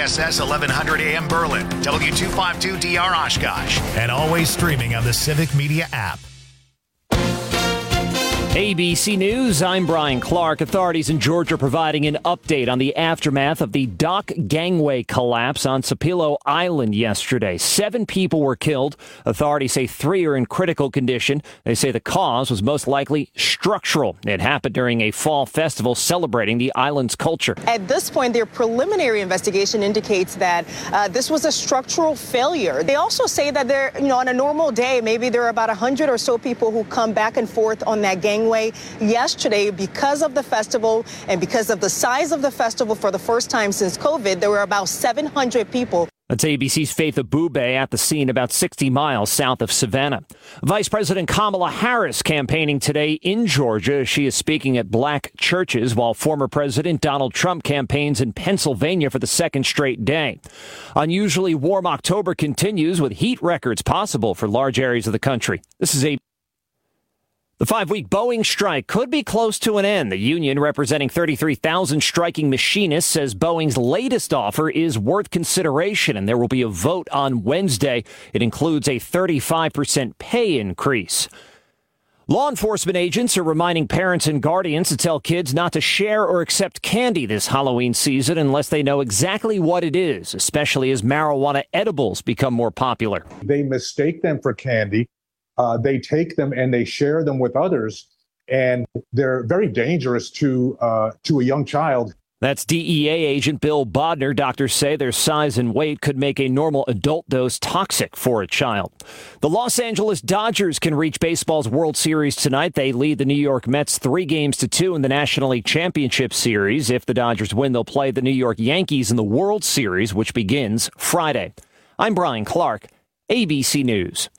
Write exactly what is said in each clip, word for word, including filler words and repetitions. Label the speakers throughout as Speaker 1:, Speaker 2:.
Speaker 1: S S eleven hundred A M Berlin, W two fifty-two D R Oshkosh, and always streaming on the Civic Media app.
Speaker 2: A B C News, I'm Brian Clark. Authorities in Georgia providing an update on the aftermath of the dock gangway collapse on Sapelo Island yesterday. Seven people were killed. Authorities say three are in critical condition. They say the cause was most likely structural. It happened during a fall festival celebrating the island's culture.
Speaker 3: At this point, their preliminary investigation indicates that uh, this was a structural failure. They also say that there, you know, on a normal day, maybe there are about one hundred or so people who come back and forth on that gangway. Yesterday, because of the festival and because of the size of the festival for the first time since COVID, there were about seven hundred people.
Speaker 2: That's A B C's Faith Abube at the scene about sixty miles south of Savannah. Vice President Kamala Harris campaigning today in Georgia. She is speaking at black churches while former President Donald Trump campaigns in Pennsylvania for the second straight day. Unusually warm October continues with heat records possible for large areas of the country. This is a The five-week Boeing strike could be close to an end. The union, representing thirty-three thousand striking machinists, says Boeing's latest offer is worth consideration, and there will be a vote on Wednesday. It includes a thirty-five percent pay increase. Law enforcement agents are reminding parents and guardians to tell kids not to share or accept candy this Halloween season unless they know exactly what it is, especially as marijuana edibles become more popular.
Speaker 4: They mistake them for candy. Uh, they take them and they share them with others, and they're very dangerous to uh, to a young child.
Speaker 2: That's D E A agent Bill Bodner. Doctors say their size and weight could make a normal adult dose toxic for a child. The Los Angeles Dodgers can reach baseball's World Series tonight. They lead the New York Mets three games to two in the National League Championship Series. If the Dodgers win, they'll play the New York Yankees in the World Series, which begins Friday. I'm Brian Clark, A B C News.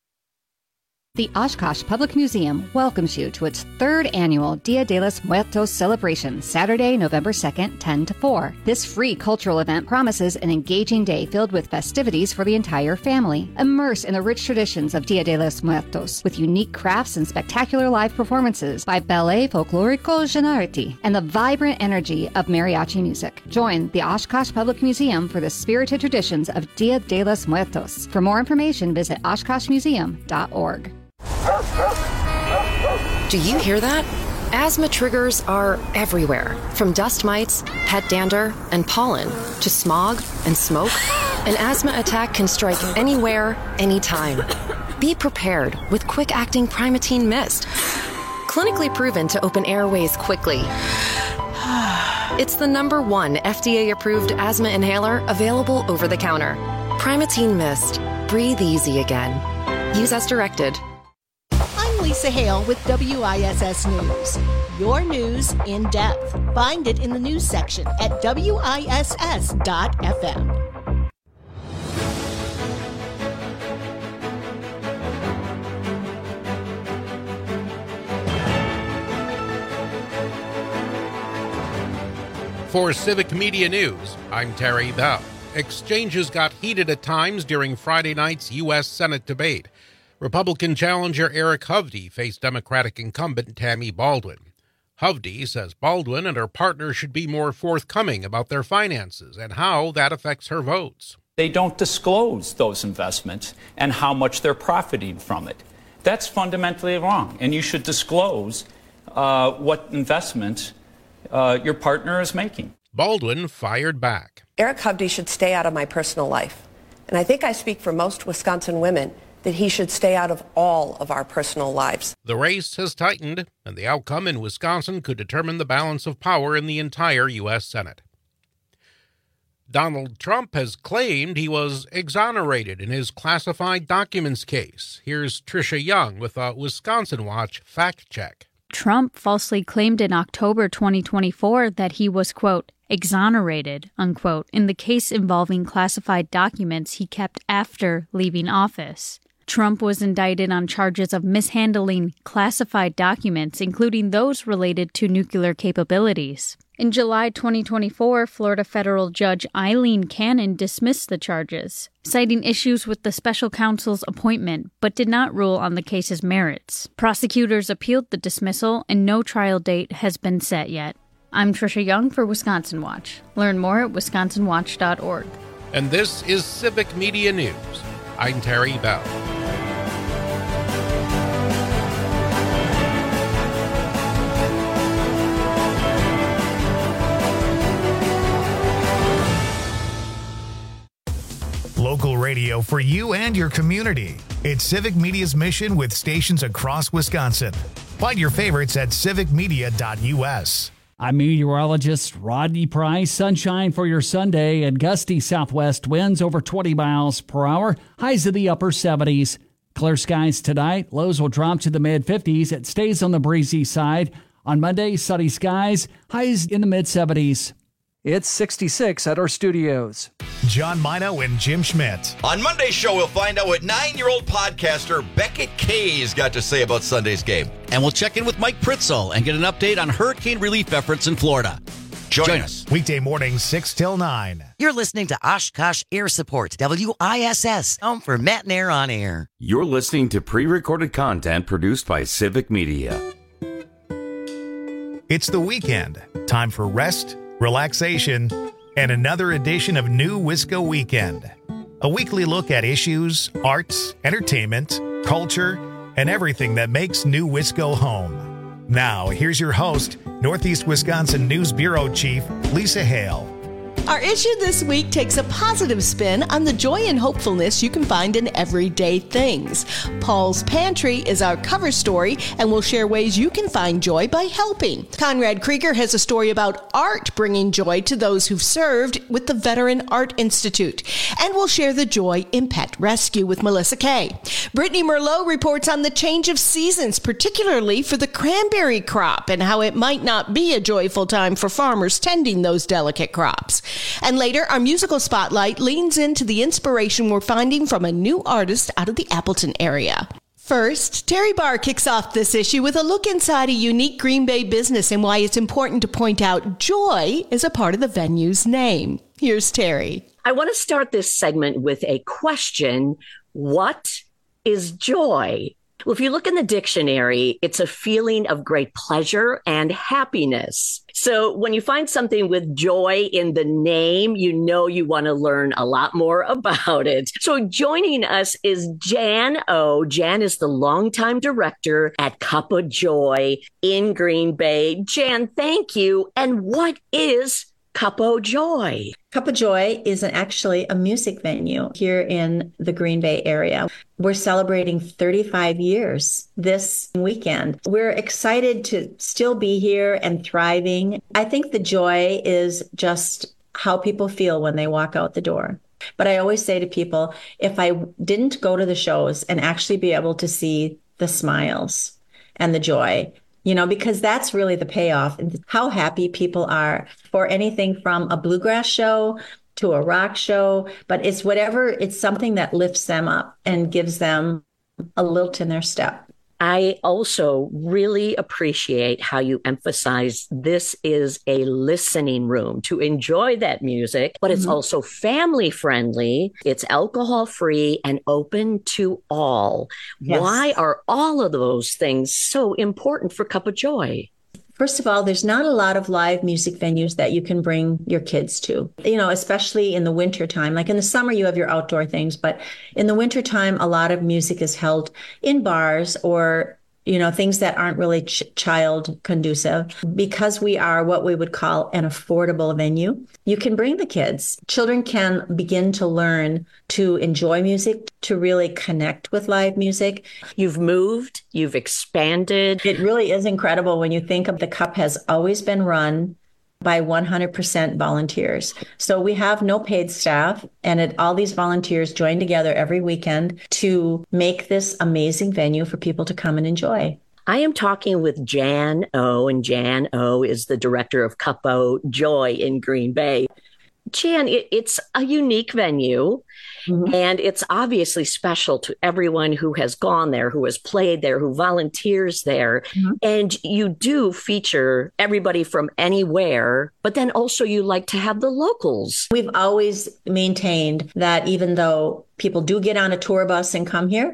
Speaker 5: The Oshkosh Public Museum welcomes you to its third annual Dia de los Muertos celebration, Saturday, November second, ten to four. This free cultural event promises an engaging day filled with festivities for the entire family. Immerse in the rich traditions of Dia de los Muertos with unique crafts and spectacular live performances by Ballet Folklorico Gennarity and the vibrant energy of mariachi music. Join the Oshkosh Public Museum for the spirited traditions of Dia de los Muertos. For more information, visit oshkosh museum dot org.
Speaker 6: Do you hear that? Asthma triggers are everywhere, from dust mites, pet dander, and pollen, to smog and smoke. An asthma attack can strike anywhere, anytime. Be prepared with quick-acting Primatene Mist. Clinically proven to open airways quickly. It's the number one F D A-approved asthma inhaler available over the counter. Primatene Mist. Breathe easy again. Use as directed.
Speaker 7: Lisa Hale with W I S S News. Your news in depth. Find it in the news section at W I S S dot F M.
Speaker 8: For Civic Media News, I'm Terry Bell. Exchanges got heated at times during Friday night's U S Senate debate. Republican challenger Eric Hovde faced Democratic incumbent Tammy Baldwin. Hovde says Baldwin and her partner should be more forthcoming about their finances and how that affects her votes.
Speaker 9: They don't disclose those investments and how much they're profiting from it. That's fundamentally wrong, and you should disclose uh, what investments uh, your partner is making.
Speaker 8: Baldwin fired back.
Speaker 10: Eric Hovde should stay out of my personal life. And I think I speak for most Wisconsin women that he should stay out of all of our personal lives.
Speaker 8: The race has tightened, and the outcome in Wisconsin could determine the balance of power in the entire U S Senate. Donald Trump has claimed he was exonerated in his classified documents case. Here's Tricia Young with a Wisconsin Watch fact check.
Speaker 11: Trump falsely claimed in October twenty twenty-four that he was, quote, exonerated, unquote, in the case involving classified documents he kept after leaving office. Trump was indicted on charges of mishandling classified documents, including those related to nuclear capabilities. In July twenty twenty-four, Florida federal judge Eileen Cannon dismissed the charges, citing issues with the special counsel's appointment, but did not rule on the case's merits. Prosecutors appealed the dismissal, and no trial date has been set yet. I'm Trisha Young for Wisconsin Watch. Learn more at wisconsin watch dot org.
Speaker 8: And this is Civic Media News. I'm Terry Bell.
Speaker 1: Local radio for you and your community. It's Civic Media's mission with stations across Wisconsin. Find your favorites at civic media dot u s.
Speaker 12: I'm meteorologist Rodney Price. Sunshine for your Sunday and gusty southwest winds over twenty miles per hour. Highs in the upper seventies. Clear skies tonight. Lows will drop to the mid fifties. It stays on the breezy side. On Monday, sunny skies. Highs in the mid seventies. It's sixty-six at our studios.
Speaker 1: John Mino and Jim Schmidt.
Speaker 13: On Monday's show, we'll find out what nine-year-old podcaster Beckett Kay's got to say about Sunday's game.
Speaker 14: And we'll check in with Mike Pritzel and get an update on hurricane relief efforts in Florida.
Speaker 13: Join,
Speaker 14: Join
Speaker 13: us.
Speaker 14: us.
Speaker 1: Weekday mornings, six till nine.
Speaker 15: You're listening to Oshkosh Air Support, W I S S, home for Matt and Air on Air.
Speaker 16: You're listening to pre-recorded content produced by Civic Media.
Speaker 1: It's the weekend. Time for rest, relaxation, and another edition of New Wisco Weekend. A weekly look at issues, arts, entertainment, culture, and everything that makes New Wisco home. Now, here's your host, Northeast Wisconsin News Bureau Chief Lisa Hale.
Speaker 7: Our issue this week takes a positive spin on the joy and hopefulness you can find in everyday things. Paul's Pantry is our cover story, and we'll share ways you can find joy by helping. Conrad Krieger has a story about art bringing joy to those who've served with the Veteran Art Institute. And we'll share the joy in pet rescue with Melissa Kay. Brittany Merlot reports on the change of seasons, particularly for the cranberry crop, and how it might not be a joyful time for farmers tending those delicate crops. And later, our musical spotlight leans into the inspiration we're finding from a new artist out of the Appleton area. First, Terry Barr kicks off this issue with a look inside a unique Green Bay business and why it's important to point out joy is a part of the venue's name. Here's Terry.
Speaker 17: I want to start this segment with a question. What is joy? Well, if you look in the dictionary, it's a feeling of great pleasure and happiness. So when you find something with joy in the name, you know you want to learn a lot more about it. So joining us is Jan O. Jan is the longtime director at Cup of Joy in Green Bay. Jan, thank you. And what is Cup of Joy?
Speaker 18: Cup of Joy is an, actually a music venue here in the Green Bay area. We're celebrating thirty-five years this weekend. We're excited to still be here and thriving. I think the joy is just how people feel when they walk out the door. But I always say to people, if I didn't go to the shows and actually be able to see the smiles and the joy, you know, because that's really the payoff, how happy people are for anything from a bluegrass show to a rock show. But it's whatever, it's something that lifts them up and gives them a lilt in their step.
Speaker 17: I also really appreciate how you emphasize this is a listening room to enjoy that music, but it's mm-hmm. also family friendly. It's alcohol free and open to all. Yes. Why are all of those things so important for Cup of Joy?
Speaker 18: First of all, there's not a lot of live music venues that you can bring your kids to, you know, especially in the winter time. Like in the summer, you have your outdoor things, but in the winter time, a lot of music is held in bars or, you know, things that aren't really ch- child conducive. Because we are what we would call an affordable venue, you can bring the kids. Children can begin to learn to enjoy music, to really connect with live music.
Speaker 17: You've moved, you've expanded.
Speaker 18: It really is incredible when you think of the Cup has always been run by one hundred percent volunteers. So we have no paid staff, and it, all these volunteers join together every weekend to make this amazing venue for people to come and enjoy.
Speaker 17: I am talking with Jan O, and Jan O is the director of Cup of Joy in Green Bay. Jan, it, it's a unique venue, mm-hmm. and it's obviously special to everyone who has gone there, who has played there, who volunteers there. Mm-hmm. And you do feature everybody from anywhere, but then also you like to have the locals.
Speaker 18: We've always maintained that even though people do get on a tour bus and come here,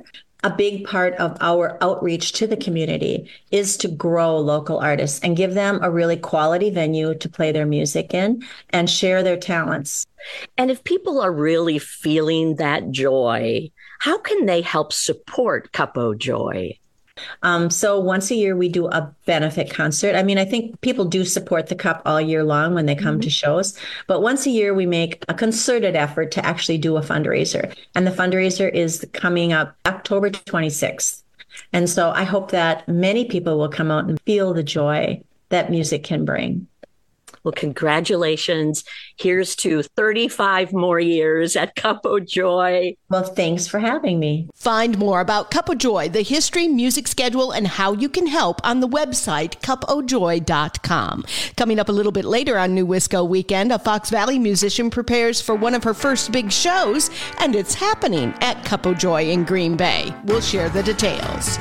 Speaker 18: a big part of our outreach to the community is to grow local artists and give them a really quality venue to play their music in and share their talents.
Speaker 17: And if people are really feeling that joy, how can they help support Cup O' Joy?
Speaker 18: Um, so once a year, we do a benefit concert. I mean, I think people do support the Cup all year long when they come mm-hmm. to shows. But once a year, we make a concerted effort to actually do a fundraiser. And the fundraiser is coming up October twenty-sixth. And so I hope that many people will come out and feel the joy that music can bring.
Speaker 17: Well, congratulations. Here's to thirty-five more years at Cup O' Joy.
Speaker 18: Well, thanks for having me.
Speaker 7: Find more about Cup O' Joy, the history, music schedule, and how you can help on the website cup o joy dot com. Coming up a little bit later on New Wisco Weekend, a Fox Valley musician prepares for one of her first big shows, and it's happening at Cup O' Joy in Green Bay. We'll share the details.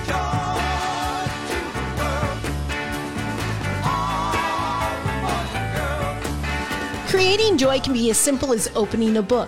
Speaker 7: Creating joy can be as simple as opening a book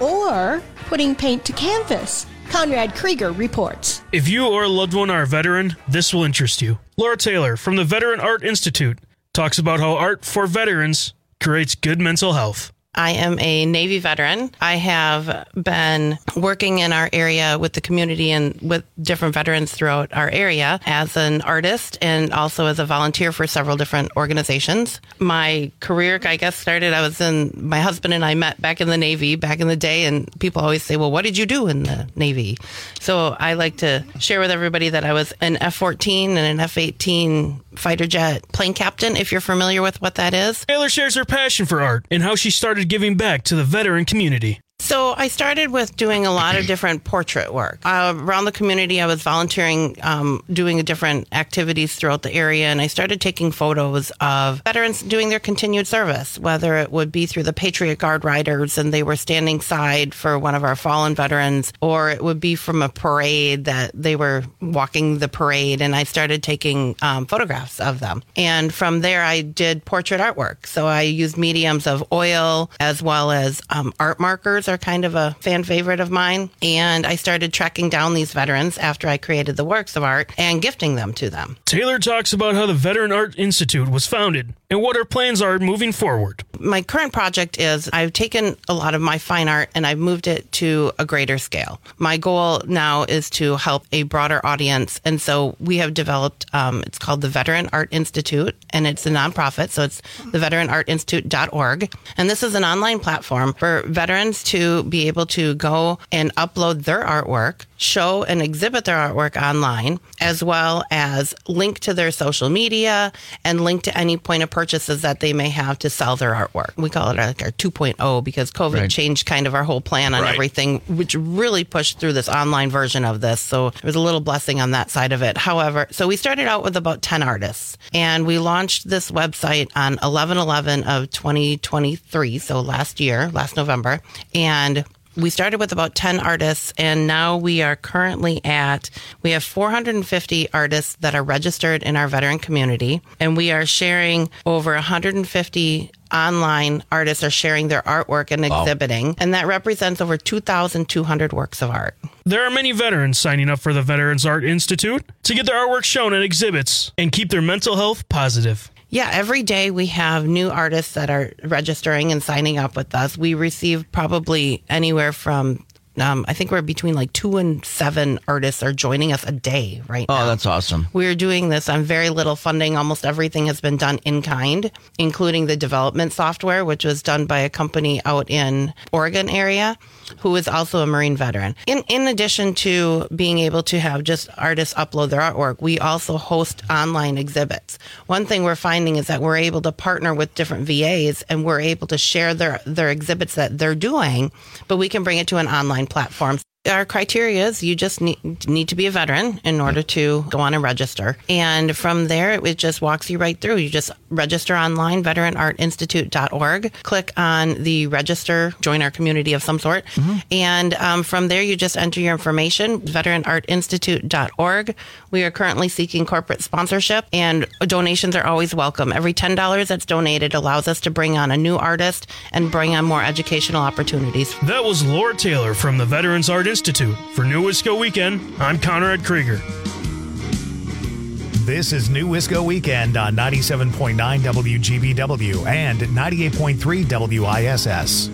Speaker 7: or putting paint to canvas. Conrad Krieger reports.
Speaker 19: If you or a loved one are a veteran, this will interest you. Laura Taylor from the Veteran Art Institute talks about how art for veterans creates good mental health.
Speaker 20: I am a Navy veteran. I have been working in our area with the community and with different veterans throughout our area as an artist and also as a volunteer for several different organizations. My career, I guess, started, I was in, my husband and I met back in the Navy back in the day, and people always say, well, what did you do in the Navy? So I like to share with everybody that I was an F fourteen and an F eighteen fighter jet plane captain, if you're familiar with what that is.
Speaker 19: Taylor shares her passion for art and how she started giving back to the veteran community.
Speaker 20: So I started with doing a lot of different portrait work. Uh, around the community, I was volunteering, um, doing different activities throughout the area, and I started taking photos of veterans doing their continued service, whether it would be through the Patriot Guard Riders and they were standing side for one of our fallen veterans, or it would be from a parade that they were walking the parade, and I started taking um, photographs of them. And from there, I did portrait artwork. So I used mediums of oil as well as um, art markers are kind of a fan favorite of mine. And I started tracking down these veterans after I created the works of art and gifting them to them.
Speaker 19: Taylor talks about how the Veteran Art Institute was founded and what her plans are moving forward.
Speaker 20: My current project is I've taken a lot of my fine art and I've moved it to a greater scale. My goal now is to help a broader audience. And so we have developed, um, it's called the Veteran Art Institute, and it's a nonprofit. So it's the veteran art institute dot org. And this is an online platform for veterans to be able to go and upload their artwork, show and exhibit their artwork online, as well as link to their social media and link to any point of purchases that they may have to sell their artwork. We call it like our two point oh because COVID right. changed kind of our whole plan on right. everything, which really pushed through this online version of this. So there was a little blessing on that side of it. However, so we started out with about ten artists, and we launched this website on eleven eleven of twenty twenty-three, so last year, last November. And we started with about ten artists, and now we are currently at, we have four hundred fifty artists that are registered in our veteran community, and we are sharing over one hundred fifty online artists are sharing their artwork and wow. exhibiting, and that represents over two thousand two hundred works of art.
Speaker 19: There are many veterans signing up for the Veterans Art Institute to get their artwork shown at exhibits and keep their mental health positive.
Speaker 20: Yeah, every day we have new artists that are registering and signing up with us. We receive probably anywhere from, um, I think we're between like two and seven artists are joining us a day right
Speaker 14: oh,
Speaker 20: now.
Speaker 14: Oh, that's awesome.
Speaker 20: We're doing this on very little funding. Almost everything has been done in kind, including the development software, which was done by a company out in Oregon area, who is also a Marine veteran. In in addition to being able to have just artists upload their artwork, we also host online exhibits. One thing we're finding is that we're able to partner with different V As, and we're able to share their, their exhibits that they're doing, but we can bring it to an online platform. Our criteria is you just need, need to be a veteran in order to go on and register. And from there, it just walks you right through. You just register online, veteran art institute dot org. Click on the register, join our community of some sort. Mm-hmm. And um, from there, you just enter your information, veteran art institute dot org. We are currently seeking corporate sponsorship, and donations are always welcome. Every ten dollars that's donated allows us to bring on a new artist and bring on more educational opportunities.
Speaker 19: That was Laura Taylor from the Veterans Art Institute. Institute. For New Wisco Weekend, I'm Conrad Krieger.
Speaker 1: This is New Wisco Weekend on ninety-seven point nine W G B W and ninety-eight point three W I S S.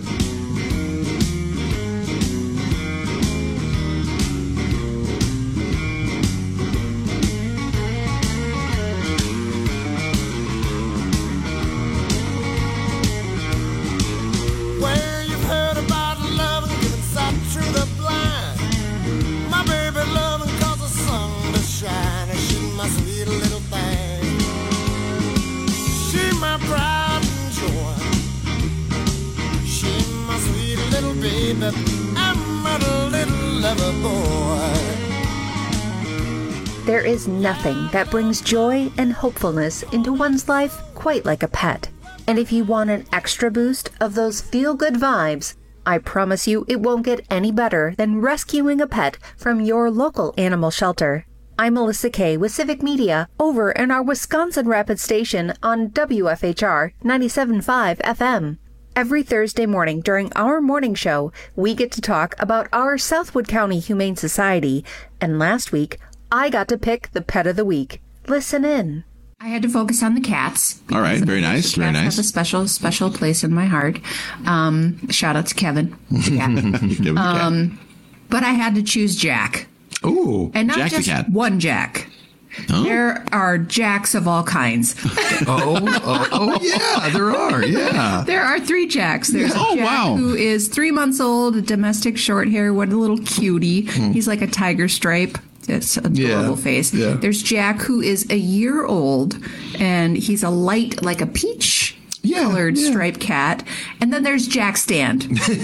Speaker 21: There is nothing that brings joy and hopefulness into one's life quite like a pet. And if you want an extra boost of those feel-good vibes, I promise you it won't get any better than rescuing a pet from your local animal shelter. I'm Melissa Kay with Civic Media over in our Wisconsin Rapids station on W F H R ninety-seven point five F M. Every Thursday morning during our morning show, we get to talk about our Southwood County Humane Society, and last week, I got to pick the pet of the week. Listen in.
Speaker 22: I had to focus on the cats.
Speaker 23: All right, very nice, very nice.
Speaker 22: Cats have a special, special place in my heart. Um, shout out to Kevin. Yeah.
Speaker 23: Kevin
Speaker 22: um, but I had to choose Jack.
Speaker 23: Ooh,
Speaker 22: and not
Speaker 23: Jack
Speaker 22: just
Speaker 23: the cat.
Speaker 22: one Jack.
Speaker 23: Huh?
Speaker 22: There are Jacks of all kinds.
Speaker 23: oh, oh, oh, yeah, there are, yeah.
Speaker 22: There are three Jacks. There's
Speaker 23: oh,
Speaker 22: a Jack
Speaker 23: wow.
Speaker 22: who is three months old, a domestic short hair, what a little cutie. Mm. He's like a tiger stripe. It's adorable
Speaker 23: yeah,
Speaker 22: face.
Speaker 23: Yeah.
Speaker 22: There's Jack, who is a year old, and he's a light, like a peach yeah, colored yeah. striped cat. And then there's Jack Stand.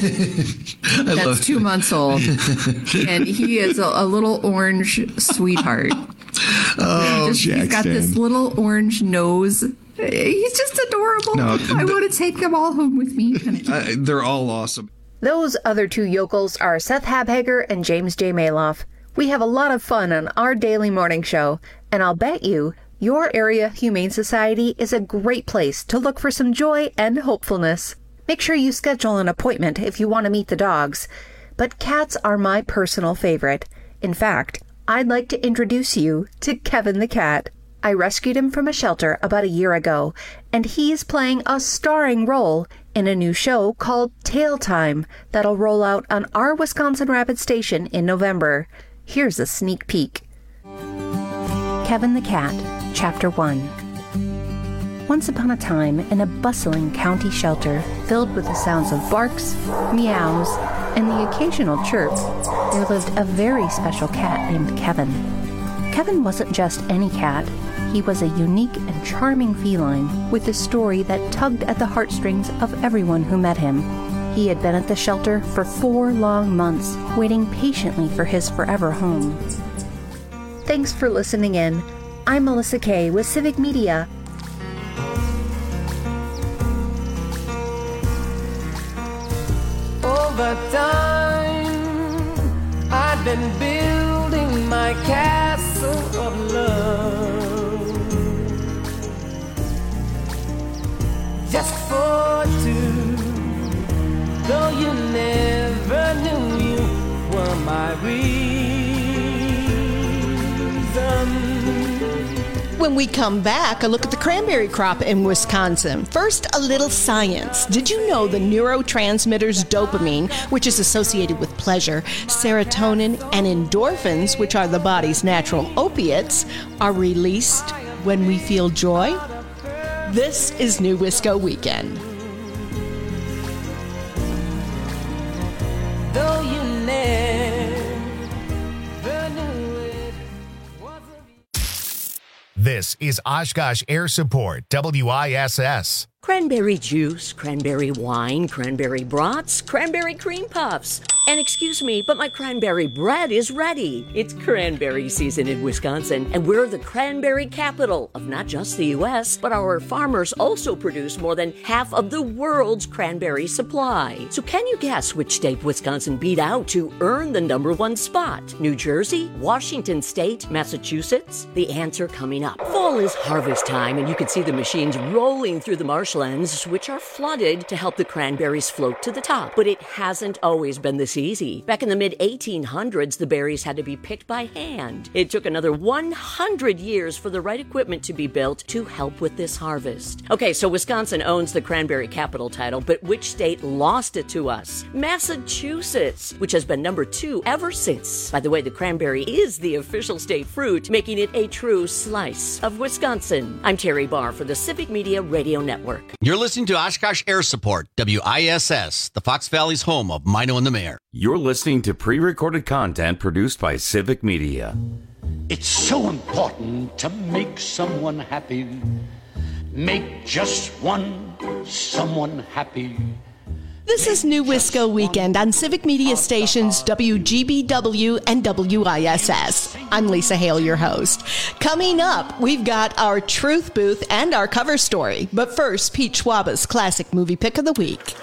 Speaker 22: That's two months old. And he is a, a little orange sweetheart.
Speaker 23: Oh,
Speaker 22: just,
Speaker 23: Jack
Speaker 22: He's got
Speaker 23: Stand.
Speaker 22: this little orange nose. He's just adorable. No, I want to take them all home with me.
Speaker 23: Uh, they're all awesome.
Speaker 21: Those other two yokels are Seth Habhager and James J. Maloff. We have a lot of fun on our daily morning show, and I'll bet you your area Humane Society is a great place to look for some joy and hopefulness. Make sure you schedule an appointment if you want to meet the dogs. But cats are my personal favorite. In fact, I'd like to introduce you to Kevin the cat. I rescued him from a shelter about a year ago, and he's playing a starring role in a new show called Tail Time that'll roll out on our Wisconsin Rapids station in November. Here's a sneak peek. Kevin the Cat, Chapter one. Once upon a time, in a bustling county shelter filled with the sounds of barks, meows, and the occasional chirp, there lived a very special cat named Kevin. Kevin wasn't just any cat. He was a unique and charming feline with a story that tugged at the heartstrings of everyone who met him. He had been at the shelter for four long months, waiting patiently for his forever home. Thanks for listening in. I'm Melissa Kay with Civic Media.
Speaker 24: Over time, I've been building my castle of love, just for two. Though you never knew you were my reason.
Speaker 7: When we come back, a look at the cranberry crop in Wisconsin. First, a little science. Did you know the neurotransmitters dopamine, which is associated with pleasure, serotonin, and endorphins, which are the body's natural opiates, are released when we feel joy? This is New Wisco Weekend.
Speaker 24: Though you never knew it.
Speaker 1: This is Oshkosh Air Support, W I S S.
Speaker 17: Cranberry juice, cranberry wine, cranberry brats, cranberry cream puffs. And excuse me, but my cranberry bread is ready. It's cranberry season in Wisconsin, and we're the cranberry capital of not just the U S, but our farmers also produce more than half of the world's cranberry supply. So can you guess which state Wisconsin beat out to earn the number one spot? New Jersey, Washington State, Massachusetts? The answer coming up. Fall is harvest time, and you can see the machines rolling through the marshlands, which are flooded to help the cranberries float to the top. But it hasn't always been the season easy. Back in the mid eighteen hundreds, the berries had to be picked by hand. It took another one hundred years for the right equipment to be built to help with this harvest. Okay, so Wisconsin owns the cranberry capital title, but which state lost it to us? Massachusetts, which has been number two ever since. By the way, the cranberry is the official state fruit, making it a true slice of Wisconsin. I'm Terry Barr for the Civic Media Radio Network.
Speaker 14: You're listening to Oshkosh Air Support, W I S S, the Fox Valley's home of Mino and the Mayor.
Speaker 16: You're listening to pre-recorded content produced by Civic Media.
Speaker 2: It's so important to make someone happy. Make just one someone happy.
Speaker 7: This is New Wisco Weekend on Civic Media stations W G B W and W I S S. I'm Lisa Hale, your host. Coming up, we've got our Truth Booth and our cover story. But first, Pete Schwaba's classic movie pick of the week.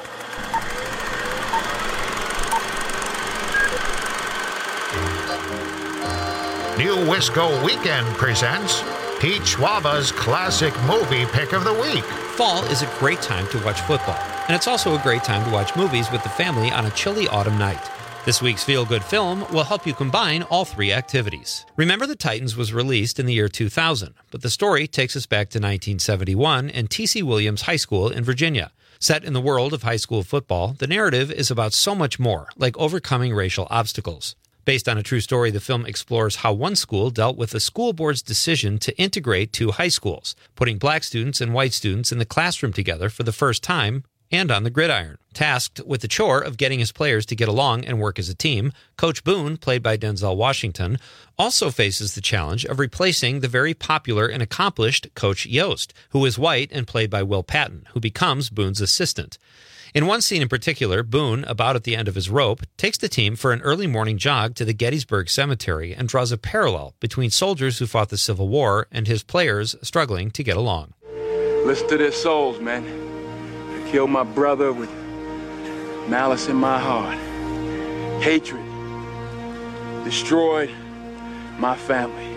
Speaker 1: New Wisco Weekend presents Pete Schwaba's classic movie pick of the week.
Speaker 3: Fall is a great time to watch football, and it's also a great time to watch movies with the family on a chilly autumn night. This week's feel-good film will help you combine all three activities. Remember the Titans was released in the year two thousand, but the story takes us back to nineteen seventy-one and T C Williams High School in Virginia. Set in the world of high school football, the narrative is about so much more, like overcoming racial obstacles. Based on a true story, the film explores how one school dealt with the school board's decision to integrate two high schools, putting black students and white students in the classroom together for the first time and on the gridiron. Tasked with the chore of getting his players to get along and work as a team, Coach Boone, played by Denzel Washington, also faces the challenge of replacing the very popular and accomplished Coach Yost, who is white and played by Will Patton, who becomes Boone's assistant. In one scene in particular, Boone, about at the end of his rope, takes the team for an early morning jog to the Gettysburg Cemetery and draws a parallel between soldiers who fought the Civil War and his players struggling to get along.
Speaker 4: Listen to their souls, man. I killed my brother with malice in my heart. Hatred. Destroyed my family.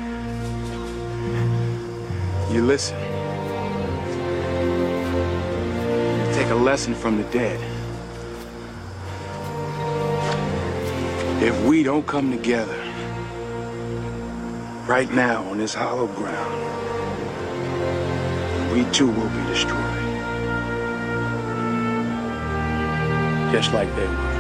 Speaker 4: You listen. Take a lesson from the dead. If we don't come together right now on this hollow ground, we too will be destroyed. Just like they were.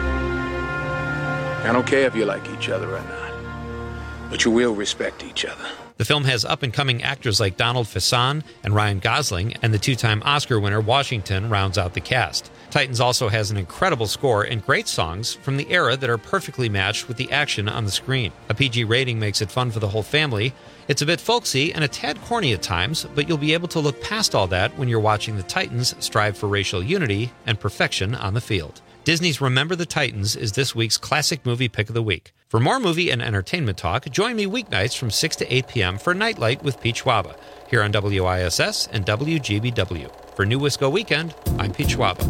Speaker 4: I don't care if you like each other or not, but you will respect each other.
Speaker 3: The film has up-and-coming actors like Donald Faison and Ryan Gosling, and the two-time Oscar winner Washington rounds out the cast. Titans also has an incredible score and great songs from the era that are perfectly matched with the action on the screen. A P G rating makes it fun for the whole family. It's a bit folksy and a tad corny at times, but you'll be able to look past all that when you're watching the Titans strive for racial unity and perfection on the field. Disney's Remember the Titans is this week's classic movie pick of the week. For more movie and entertainment talk, join me weeknights from six to eight p.m. for Nightlight with Pete Schwaba, here on W I S S and W G B W. For New Wisco Weekend, I'm Pete Schwaba.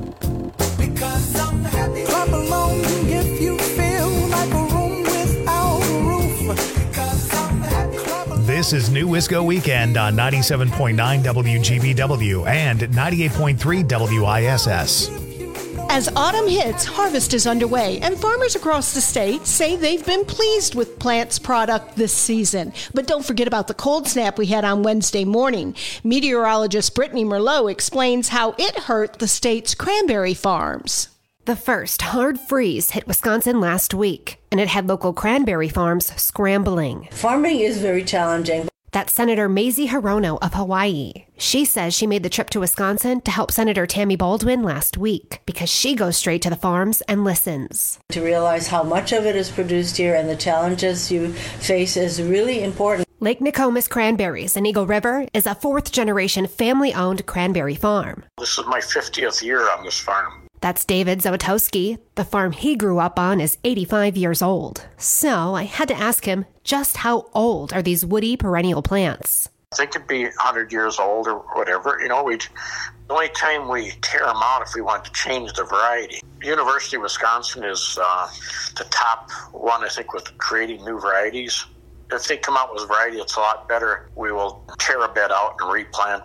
Speaker 24: Because I'm happy. Clap along if you feel like a room without a roof. Because I'm happy.
Speaker 1: This is New Wisco Weekend on ninety-seven point nine W G B W and ninety-eight point three W I S S.
Speaker 7: As autumn hits, harvest is underway, and farmers across the state say they've been pleased with plant's product this season. But don't forget about the cold snap we had on Wednesday morning. Meteorologist Brittany Merlot explains how it hurt the state's cranberry farms.
Speaker 5: The first hard freeze hit Wisconsin last week, and it had local cranberry farms scrambling.
Speaker 25: Farming is very challenging.
Speaker 5: That's Senator Mazie Hirono of Hawaii. She says she made the trip to Wisconsin to help Senator Tammy Baldwin last week because she goes straight to the farms and listens.
Speaker 25: To realize how much of it is produced here and the challenges you face is really important.
Speaker 5: Lake Nokomis Cranberries in Eagle River is a fourth-generation family-owned cranberry farm.
Speaker 26: This is my fiftieth year on this farm.
Speaker 5: That's David Zotowski. The farm he grew up on is eighty-five years old. So I had to ask him, just how old are these woody perennial plants?
Speaker 26: They could be one hundred years old or whatever. You know, we the only time we tear them out if we want to change the variety. University of Wisconsin is uh, the top one, I think, with creating new varieties. If they come out with a variety that's a lot better, we will tear a bed out and replant it.
Speaker 5: A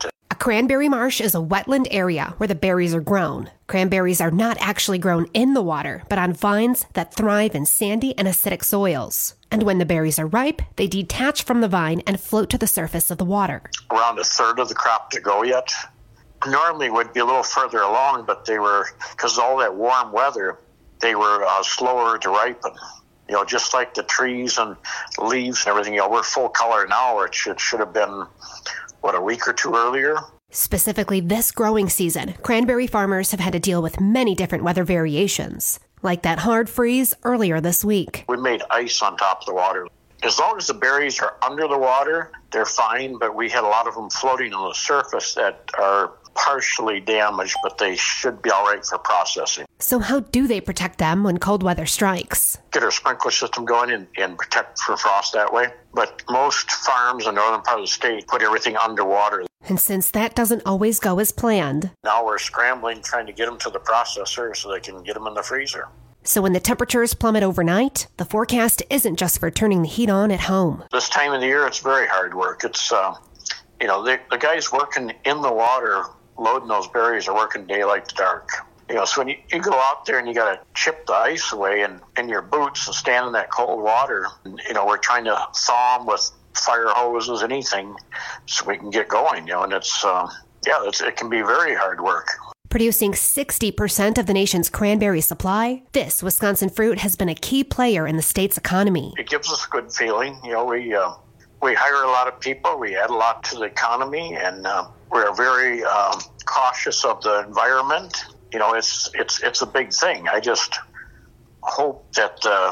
Speaker 5: Cranberry Marsh is a wetland area where the berries are grown. Cranberries are not actually grown in the water, but on vines that thrive in sandy and acidic soils. And when the berries are ripe, they detach from the vine and float to the surface of the water.
Speaker 26: Around a third of the crop to go yet. Normally would be a little further along, but they were, because of all that warm weather, they were uh, slower to ripen. You know, just like the trees and leaves and everything, you know, we're full color now, or it should, should have been, what, a week or two earlier?
Speaker 5: Specifically this growing season, cranberry farmers have had to deal with many different weather variations, like that hard freeze earlier this week.
Speaker 26: We made ice on top of the water. As long as the berries are under the water, they're fine, but we had a lot of them floating on the surface that are partially damaged, but they should be all right for processing.
Speaker 5: So how do they protect them when cold weather strikes?
Speaker 26: Get our sprinkler system going and, and protect from frost that way. But most farms in the northern part of the state put everything underwater.
Speaker 5: And since that doesn't always go as planned,
Speaker 26: now we're scrambling trying to get them to the processor so they can get them in the freezer.
Speaker 5: So when the temperatures plummet overnight, the forecast isn't just for turning the heat on at home.
Speaker 26: This time of the year, it's very hard work. It's, uh, you know, the, the guys working in the water loading those berries are working daylight to dark. You know, so when you, you go out there and you got to chip the ice away in, in your boots and stand in that cold water, and, you know, we're trying to thaw them with fire hoses, anything, so we can get going, you know, and it's, uh, yeah, it's, it can be very hard work.
Speaker 5: Producing sixty percent of the nation's cranberry supply, this Wisconsin fruit has been a key player in the state's economy.
Speaker 26: It gives us a good feeling. You know, we uh, we hire a lot of people, we add a lot to the economy, and uh, we're very uh, cautious of the environment. You know, it's it's it's a big thing. I just hope that uh,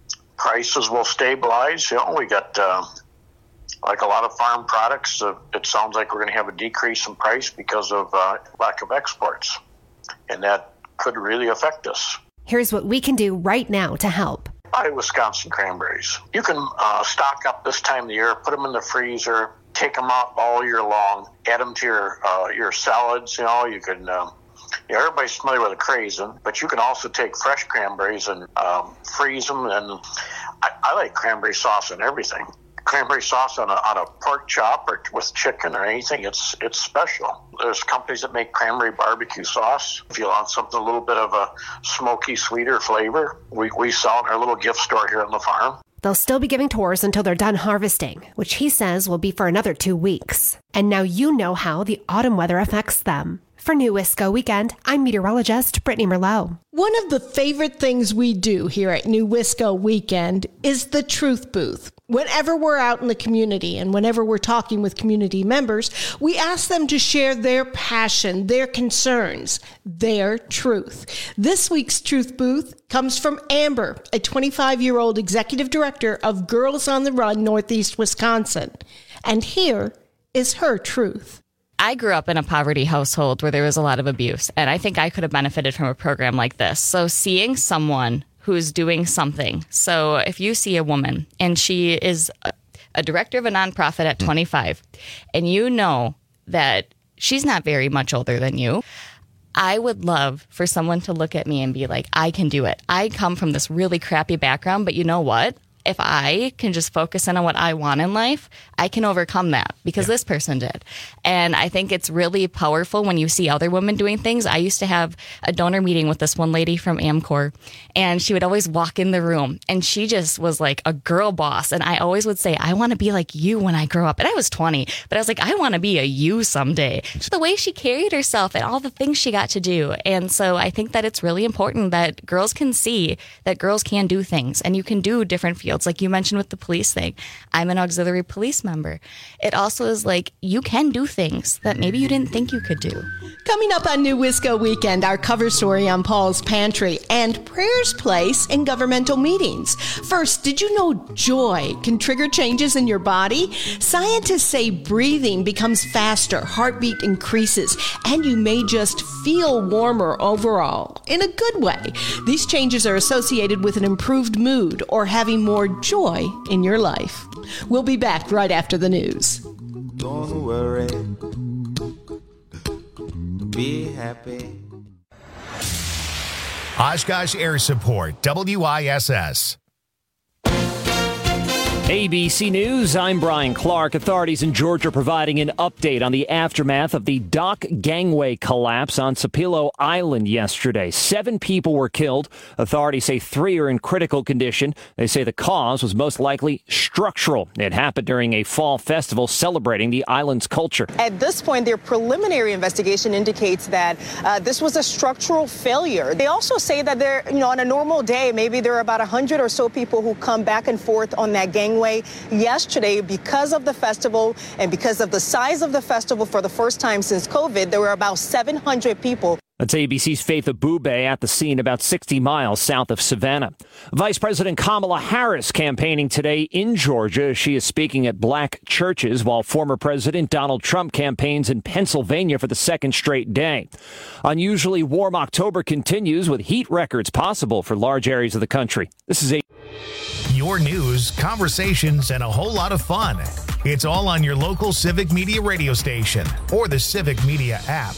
Speaker 26: prices will stabilize. You know, we got, uh, like a lot of farm products, uh, it sounds like we're going to have a decrease in price because of uh, lack of exports. And that could really affect us.
Speaker 5: Here's what we can do right now to help.
Speaker 26: Buy Wisconsin cranberries. You can uh, stock up this time of the year, put them in the freezer, take them out all year long, add them to your uh, your salads. You know, you can. Uh, you know, everybody's familiar with a craisin, but you can also take fresh cranberries and um, freeze them. And I, I like cranberry sauce and everything. Cranberry sauce on a on a pork chop or with chicken or anything, it's it's special. There's companies that make cranberry barbecue sauce. If you want something a little bit of a smoky, sweeter flavor, we, we sell in our little gift store here on the farm.
Speaker 5: They'll still be giving tours until they're done harvesting, which he says will be for another two weeks. And now you know how the autumn weather affects them. For New Wisco Weekend, I'm meteorologist Brittany Merlot.
Speaker 7: One of the favorite things we do here at New Wisco Weekend is the Truth Booth. Whenever we're out in the community and whenever we're talking with community members, we ask them to share their passion, their concerns, their truth. This week's Truth Booth comes from Amber, a twenty-five-year-old executive director of Girls on the Run, Northeast Wisconsin. And here is her truth.
Speaker 6: I grew up in a poverty household where there was a lot of abuse, and I think I could have benefited from a program like this. So seeing someone who's doing something. So if you see a woman and she is a, a director of a nonprofit at twenty-five, and you know that she's not very much older than you, I would love for someone to look at me and be like, I can do it. I come from this really crappy background, but you know what? If I can just focus in on what I want in life, I can overcome that because yeah. this person did. And I think it's really powerful when you see other women doing things. I used to have a donor meeting with this one lady from AmCor, and she would always walk in the room, and she just was like a girl boss. And I always would say, I want to be like you when I grow up. And I was twenty, but I was like, I want to be a you someday. Just the way she carried herself and all the things she got to do. And so I think that it's really important that girls can see that girls can do things, and you can do different fields. Like you mentioned with the police thing, I'm an auxiliary police member. It also is like you can do things that maybe you didn't think you could do.
Speaker 7: Coming up on New Wisco Weekend, our cover story on Paul's Pantry and prayer's place in governmental meetings. First, did you know joy can trigger changes in your body? Scientists say breathing becomes faster, heartbeat increases, and you may just feel warmer overall in a good way. These changes are associated with an improved mood or having more joy in your life. We'll be back right after the news.
Speaker 24: Don't worry. Be happy.
Speaker 1: Oshkosh Air Support, W I S S.
Speaker 8: A B C News, I'm Brian Clark. Authorities in Georgia providing an update on the aftermath of the dock gangway collapse on Sapelo Island yesterday. Seven people were killed. Authorities say three are in critical condition. They say the cause was most likely structural. It happened during a fall festival celebrating the island's culture.
Speaker 9: At this point, their preliminary investigation indicates that uh, this was a structural failure. They also say that there, you know, on a normal day, maybe there are about one hundred or so people who come back and forth on that gangway. Yesterday, because of the festival and because of the size of the festival for the first time since COVID, there were about seven hundred people.
Speaker 8: That's A B C's Faith Abube at the scene about sixty miles south of Savannah. Vice President Kamala Harris campaigning today in Georgia. She is speaking at black churches while former President Donald Trump campaigns in Pennsylvania for the second straight day. Unusually warm October continues with heat records possible for large areas of the country. This is a
Speaker 1: Your news, conversations, and a whole lot of fun. It's all on your local Civic Media radio station or the Civic Media app.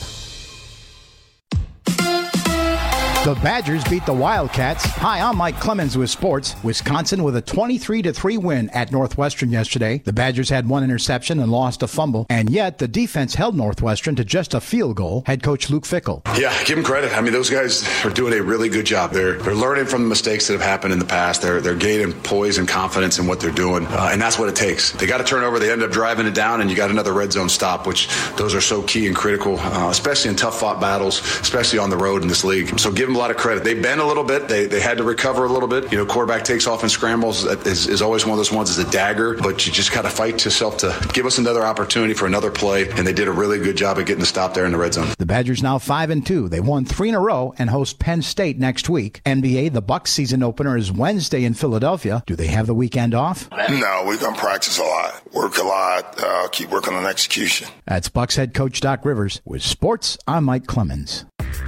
Speaker 10: The Badgers beat the Wildcats. Hi, I'm Mike Clemens with sports. Wisconsin with a twenty-three to three win at Northwestern yesterday. The Badgers had one interception and lost a fumble, and yet the defense held Northwestern to just a field goal. Head coach Luke Fickell.
Speaker 11: Yeah, give them credit. I mean, those guys are doing a really good job. They're they're learning from the mistakes that have happened in the past. They're they're gaining poise and confidence in what they're doing, uh, and that's what it takes. They got a turnover, they end up driving it down, and you got another red zone stop, which those are so key and critical, uh, especially in tough-fought battles, especially on the road in this league. So give them a lot of credit. They bent a little bit. They they had to recover a little bit. You know, quarterback takes off and scrambles is, is always one of those ones is a dagger, but you just got to fight yourself to give us another opportunity for another play, and they did a really good job of getting the stop there in the red zone.
Speaker 10: The Badgers now five and two. They won three in a row and host Penn State next week. N B A, the Bucks season opener is Wednesday in Philadelphia. Do they have the weekend off?
Speaker 12: No, we're going to practice a lot, work a lot, uh, keep working on execution.
Speaker 10: That's Bucks head coach Doc Rivers. With sports, I'm Mike Clemens.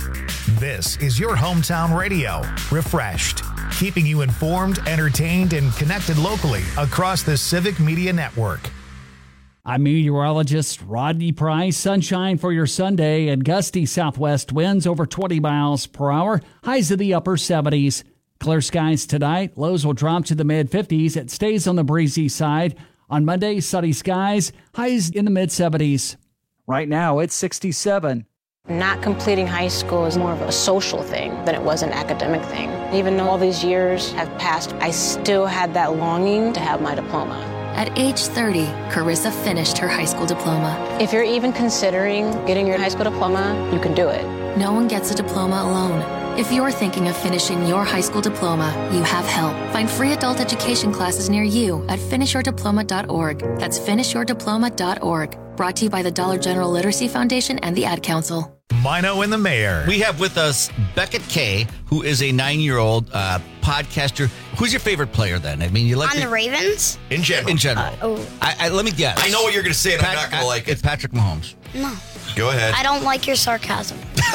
Speaker 1: This is your hometown radio, refreshed, keeping you informed, entertained, and connected locally across the Civic Media Network.
Speaker 13: I'm meteorologist Rodney Price. Sunshine for your Sunday and gusty southwest winds over twenty miles per hour. Highs in the upper seventies. Clear skies tonight. Lows will drop to the mid fifties. It stays on the breezy side. On Monday, sunny skies. Highs in the mid seventies. Right now, it's sixty-seven.
Speaker 27: Not completing high school is more of a social thing than it was an academic thing. Even though all these years have passed, I still had that longing to have my diploma.
Speaker 28: At age thirty, Carissa finished her high school diploma.
Speaker 27: If you're even considering getting your high school diploma, you can do it.
Speaker 28: No one gets a diploma alone. If you're thinking of finishing your high school diploma, you have help. Find free adult education classes near you at finish your diploma dot org. That's finish your diploma dot org. Brought to you by the Dollar General Literacy Foundation and the Ad Council.
Speaker 1: Mino and the Mayor.
Speaker 14: We have with us Beckett Kay, who is a nine-year-old uh, podcaster. Who's your favorite player then? I mean, you like
Speaker 29: on the, the Ravens?
Speaker 14: In general. In general. Uh, oh. I, I, let me guess.
Speaker 30: I know what you're going to say, and Pat- I'm not going to like it.
Speaker 14: It's Patrick Mahomes.
Speaker 29: No.
Speaker 30: Go ahead.
Speaker 29: I don't like your sarcasm.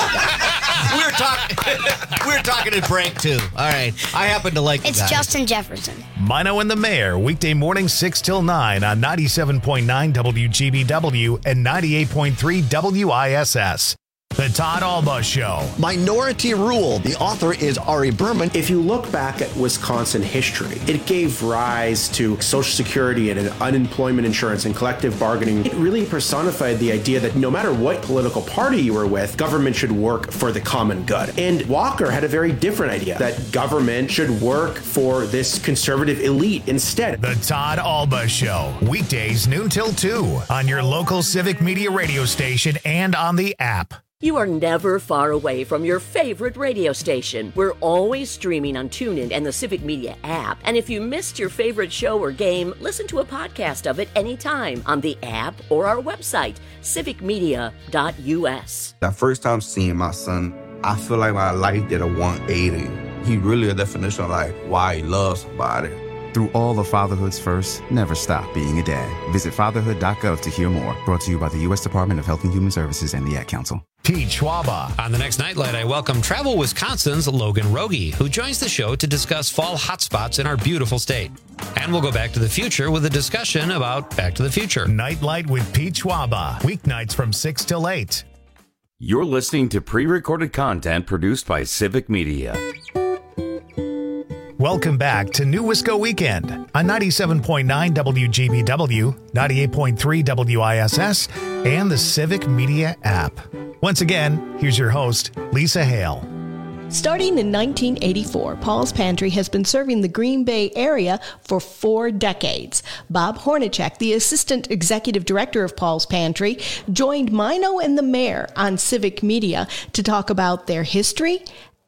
Speaker 14: we were talking. we were talking to Frank too. All right. I happen to like.
Speaker 29: It's Justin Jefferson.
Speaker 1: Mino and the Mayor, weekday morning six till nine on ninety-seven point nine W G B W and ninety-eight point three W I S S. The Todd Alba Show.
Speaker 31: Minority Rule. The author is Ari Berman.
Speaker 32: If you look back at Wisconsin history, it gave rise to Social Security and unemployment insurance and collective bargaining. It really personified the idea that no matter what political party you were with, government should work for the common good. And Walker had a very different idea, that government should work for this conservative elite instead.
Speaker 1: The Todd Alba Show. Weekdays noon till two on your local Civic Media radio station and on the app.
Speaker 33: You are never far away from your favorite radio station. We're always streaming on TuneIn and the Civic Media app. And if you missed your favorite show or game, listen to a podcast of it anytime on the app or our website, civic media dot U S.
Speaker 34: That first time seeing my son, I feel like my life did a one eighty. He really a definition of like why he loves somebody.
Speaker 35: Through all the fatherhood's first, never stop being a dad. Visit fatherhood dot gov to hear more. Brought to you by the U S Department of Health and Human Services and the Ad Council.
Speaker 1: Pete Schwaba.
Speaker 3: On the next Nightlight, I welcome Travel Wisconsin's Logan Rogie, who joins the show to discuss fall hotspots in our beautiful state. And we'll go back to the future with a discussion about Back to the Future.
Speaker 1: Nightlight with Pete Schwaba. Weeknights from six till eight.
Speaker 16: You're listening to pre-recorded content produced by Civic Media.
Speaker 1: Welcome back to New Wisco Weekend on ninety-seven point nine W G B W, ninety-eight point three W I S S, and the Civic Media app. Once again, here's your host, Lisa Hale.
Speaker 2: Starting in nineteen eighty-four, Paul's Pantry has been serving the Green Bay area for four decades. Bob Hornacek, the Assistant Executive Director of Paul's Pantry, joined Mino and the Mayor on Civic Media to talk about their history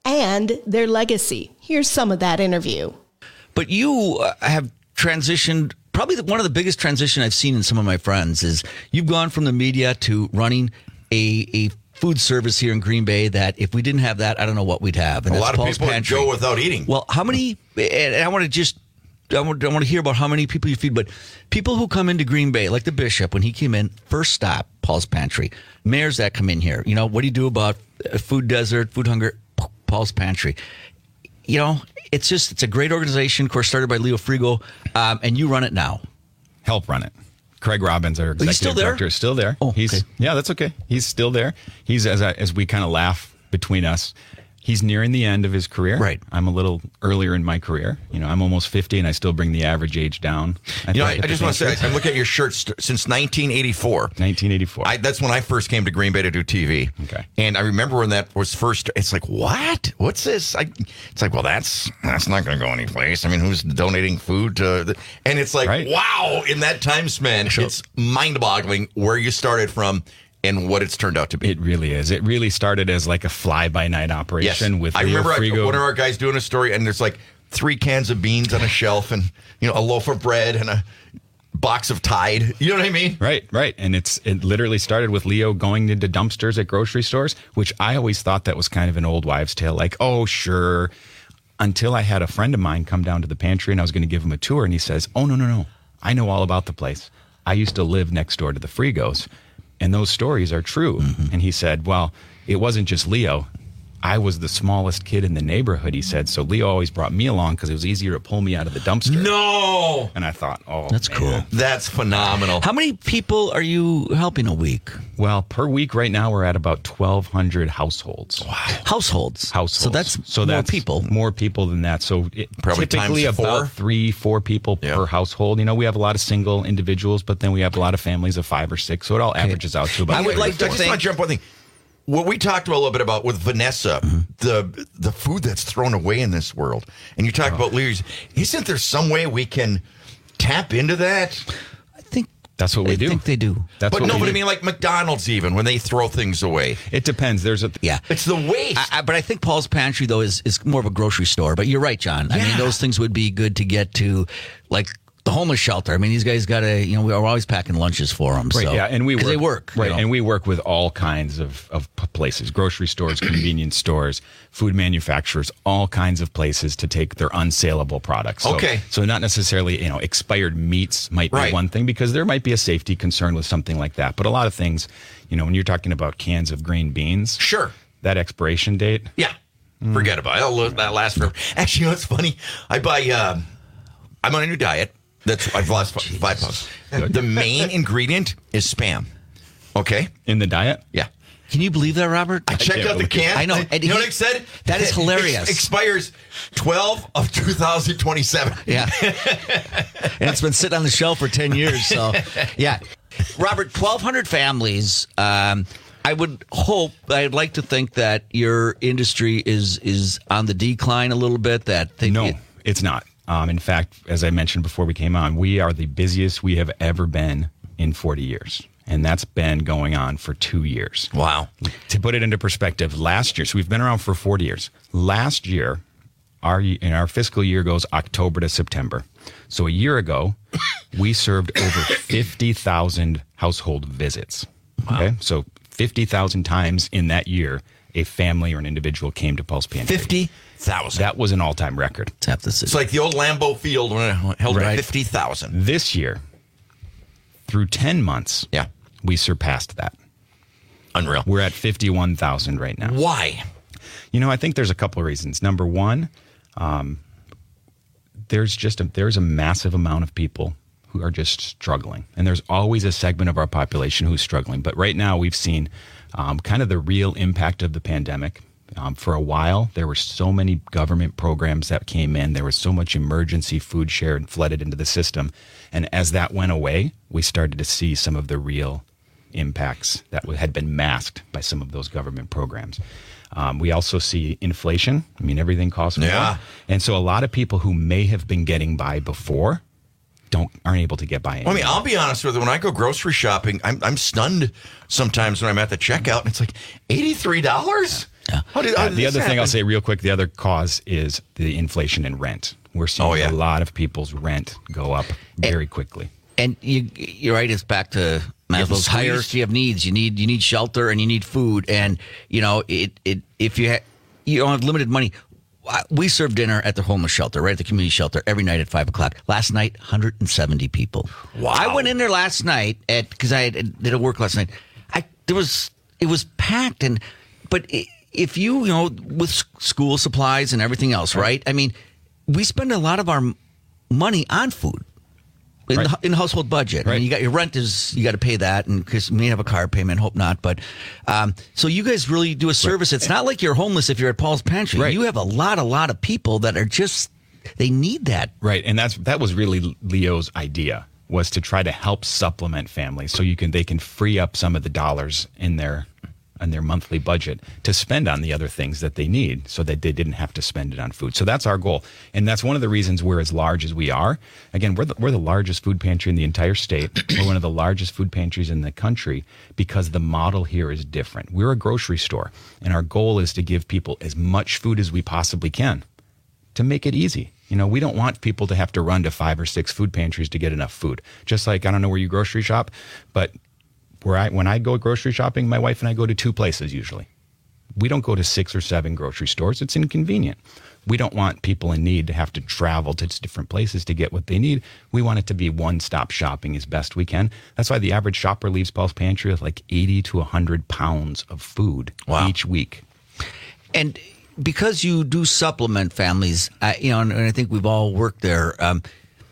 Speaker 2: and their legacy. Here's some of that interview.
Speaker 14: But you uh, have transitioned, probably the, one of the biggest transition I've seen in some of my friends is you've gone from the media to running a, a food service here in Green Bay that if we didn't have that, I don't know what we'd have. And
Speaker 30: a lot of
Speaker 14: Paul's
Speaker 30: people
Speaker 14: Pantry.
Speaker 30: go without eating.
Speaker 14: Well, how many, and I want to just, I want, I want to hear about how many people you feed, but people who come into Green Bay, like the Bishop, when he came in, first stop, Paul's Pantry. Mayors that come in here, you know, what do you do about food desert, food hunger? Paul's Pantry. You know, it's just, it's a great organization, of course, started by Leo Frigo, um, and you run it now.
Speaker 4: Help run it. Craig Robbins, our executive
Speaker 14: still there?
Speaker 4: director, is still there.
Speaker 14: Oh,
Speaker 4: he's
Speaker 14: okay.
Speaker 4: Yeah, that's okay. He's still there. He's, as I, as we kind of laugh between us, he's nearing the end of his career.
Speaker 14: Right.
Speaker 4: I'm a little earlier in my career. You know, I'm almost fifty, and I still bring the average age down. I
Speaker 30: You know, I,
Speaker 4: think,
Speaker 30: I just want to say, I'm looking at your shirt st- since nineteen eighty-four.
Speaker 4: nineteen eighty-four.
Speaker 30: I, that's when I first came to Green Bay to do T V.
Speaker 4: Okay.
Speaker 30: And I remember when that was first, it's like, what? What's this? I, it's like, well, that's that's not going to go anyplace. I mean, who's donating food to the, and it's like,
Speaker 4: Right.
Speaker 30: wow, in that time span,
Speaker 4: Sure.
Speaker 30: it's mind-boggling where you started from and what it's turned out to be.
Speaker 4: It really is. It really started as like a fly-by-night operation
Speaker 30: Yes.
Speaker 4: with
Speaker 30: I
Speaker 4: Leo
Speaker 30: remember I,
Speaker 4: Frigo.
Speaker 30: one of our guys doing a story, and there's like three cans of beans on a shelf, and you know a loaf of bread and a box of Tide. You know what I mean?
Speaker 4: Right, right. And it's it literally started with Leo going into dumpsters at grocery stores, which I always thought that was kind of an old wives' tale. Like, oh, sure. Until I had a friend of mine come down to the pantry, and I was going to give him a tour, and he says, oh, no, no, no. I know all about the place. I used to live next door to the Frigos. And those stories are true. Mm-hmm. And he said, well, it wasn't just Leo. I was the smallest kid in the neighborhood, he said. So Leo always brought me along because it was easier to pull me out of the dumpster.
Speaker 30: No!
Speaker 4: And I thought, oh,
Speaker 14: That's
Speaker 4: man.
Speaker 14: cool.
Speaker 30: That's phenomenal.
Speaker 14: How many people are you helping a week?
Speaker 4: Well, per week right now, we're at about twelve hundred households.
Speaker 30: Wow.
Speaker 14: Households.
Speaker 4: Households.
Speaker 14: So that's
Speaker 4: so
Speaker 14: more
Speaker 4: that's
Speaker 14: people.
Speaker 4: More people than that. So it,
Speaker 30: Probably
Speaker 4: typically
Speaker 30: times
Speaker 4: about
Speaker 30: four?
Speaker 4: three, four people
Speaker 30: Yeah.
Speaker 4: per household. You know, we have a lot of single individuals, but then we have a lot of families of five or six. So it all averages out to about.
Speaker 30: I would
Speaker 4: three or
Speaker 30: like to
Speaker 4: four.
Speaker 30: just want to jump one thing. What we talked a little bit about with Vanessa, mm-hmm. the the food that's thrown away in this world, and you talk oh. about leaders. Isn't there some way we can tap into that?
Speaker 14: I think
Speaker 4: that's what we
Speaker 14: I
Speaker 4: do.
Speaker 14: I think they do.
Speaker 4: That's
Speaker 30: but
Speaker 4: what
Speaker 30: no,
Speaker 4: we
Speaker 30: but
Speaker 4: do.
Speaker 30: I mean, like McDonald's, even when they throw things away,
Speaker 4: it depends. There's a
Speaker 14: yeah,
Speaker 30: it's the waste.
Speaker 14: I, I, but I think Paul's Pantry though is is more of a grocery store. But you're right, John. I
Speaker 30: Yeah.
Speaker 14: mean, those things would be good to get to, like the homeless shelter. I mean, these guys got to, you know, we're always packing lunches for them.
Speaker 4: Right,
Speaker 14: so,
Speaker 4: yeah, and we work,
Speaker 14: they work.
Speaker 4: Right,
Speaker 14: you know?
Speaker 4: and we work with all kinds of, of p- places, grocery stores, convenience stores, food manufacturers, all kinds of places to take their unsaleable products. So,
Speaker 30: Okay.
Speaker 4: So not necessarily, you know, expired meats might be
Speaker 30: Right.
Speaker 4: one thing because there might be a safety concern with something like that. But a lot of things, you know, when you're talking about cans of green beans.
Speaker 30: Sure.
Speaker 4: That expiration date.
Speaker 30: Yeah. Forget about it. I'll let that last forever. Actually, you know what's funny? I buy, um, I'm on a new diet. That's I've lost f- five pounds. The main ingredient is Spam. Okay?
Speaker 4: In the diet?
Speaker 30: Yeah.
Speaker 14: Can you believe that, Robert?
Speaker 30: I checked
Speaker 4: can't
Speaker 30: out the
Speaker 4: believe it.
Speaker 30: can.
Speaker 14: I know.
Speaker 30: You
Speaker 14: And
Speaker 30: know
Speaker 14: he-
Speaker 30: what I said?
Speaker 14: that is hilarious.
Speaker 30: It expires twelve of two thousand twenty-seven.
Speaker 14: Yeah. And it's been sitting on the shelf for ten years. So, yeah. Robert, twelve hundred families. Um, I would hope, I'd like to think that your industry is is on the decline a little bit. That they,
Speaker 4: No,
Speaker 14: it-
Speaker 4: it's not. Um, in fact, as I mentioned before we came on, we are the busiest we have ever been in forty years. And that's been going on for two years.
Speaker 30: Wow.
Speaker 4: To put it into perspective, last year, so we've been around for forty years. Last year, our in our fiscal year goes October to September. So a year ago, we served over fifty thousand household visits.
Speaker 30: Wow.
Speaker 4: Okay, so fifty thousand times in that year, a family or an individual came to Pulse Pantry.
Speaker 30: fifty thousand.
Speaker 4: That was an all-time record.
Speaker 14: Tap this.
Speaker 30: It's like the old Lambeau Field when it held
Speaker 4: Right.
Speaker 30: fifty thousand.
Speaker 4: This year, through ten months,
Speaker 30: Yeah.
Speaker 4: we surpassed that.
Speaker 30: Unreal.
Speaker 4: We're at fifty-one thousand right now.
Speaker 30: Why?
Speaker 4: You know, I think there's a couple of reasons. Number one, um, there's just a, there's a massive amount of people who are just struggling. And there's always a segment of our population who's struggling. But right now we've seen um, kind of the real impact of the pandemic. Um, for a while, there were so many government programs that came in. There was so much emergency food share and flooded into the system. And as that went away, we started to see some of the real impacts that had been masked by some of those government programs. Um, we also see inflation. I mean, everything costs more.
Speaker 30: Yeah.
Speaker 4: And so a lot of people who may have been getting by before don't aren't able to get by anymore.
Speaker 30: I mean, I'll be honest with you. When I go grocery shopping, I'm I'm stunned sometimes when I'm at the checkout, and it's like eighty-three dollars.
Speaker 4: Yeah.
Speaker 30: How did, how
Speaker 4: uh,
Speaker 30: did
Speaker 4: the
Speaker 30: this
Speaker 4: other thing
Speaker 30: happen?
Speaker 4: I'll say real quick, the other cause is the inflation in rent. We're seeing
Speaker 30: Oh, yeah.
Speaker 4: a lot of people's rent go up very quickly.
Speaker 14: And you, you're right. It's back to Maslow's
Speaker 30: squeezed.
Speaker 14: hierarchy of needs. You need you need shelter and you need food. And you know it it if you ha- you don't have limited money. We serve dinner at the homeless shelter, right at the community shelter, every night at five o'clock. Last night, one hundred seventy people.
Speaker 30: Wow!
Speaker 14: I went in there last night at because I had, did a work last night. I there was it was packed, and but if you you know with school supplies and everything else, right? I mean, we spend a lot of our money on food. In,
Speaker 4: Right.
Speaker 14: the, in the household budget, I
Speaker 4: Right.
Speaker 14: mean, you got your rent is you got to pay that, and because you may have a car payment, hope not. But um, so you guys really do a service. It's not like you're homeless if you're at Paul's Pantry.
Speaker 4: Right.
Speaker 14: You have a lot, a lot of people that are just they need that.
Speaker 4: Right, and that's that was really Leo's idea, was to try to help supplement families so you can they can free up some of the dollars in their in their monthly budget to spend on the other things that they need, so that they didn't have to spend it on food. So that's our goal, and that's one of the reasons we're as large as we are. Again, we're the, we're the largest food pantry in the entire state. We're one of the largest food pantries in the country because the model here is different. We're a grocery store, and our goal is to give people as much food as we possibly can to make it easy. You know, we don't want people to have to run to five or six food pantries to get enough food. Just like, I don't know where you grocery shop, but where I when I go grocery shopping, my wife and I go to two places usually. We don't go to six or seven grocery stores. It's inconvenient. We don't want people in need to have to travel to different places to get what they need. We want it to be one-stop shopping as best we can. That's why the average shopper leaves Paul's Pantry with like eighty to one hundred pounds of food
Speaker 30: Wow.
Speaker 4: each week.
Speaker 14: And because you do supplement families, I, you know, and, and I think we've all worked there. Um,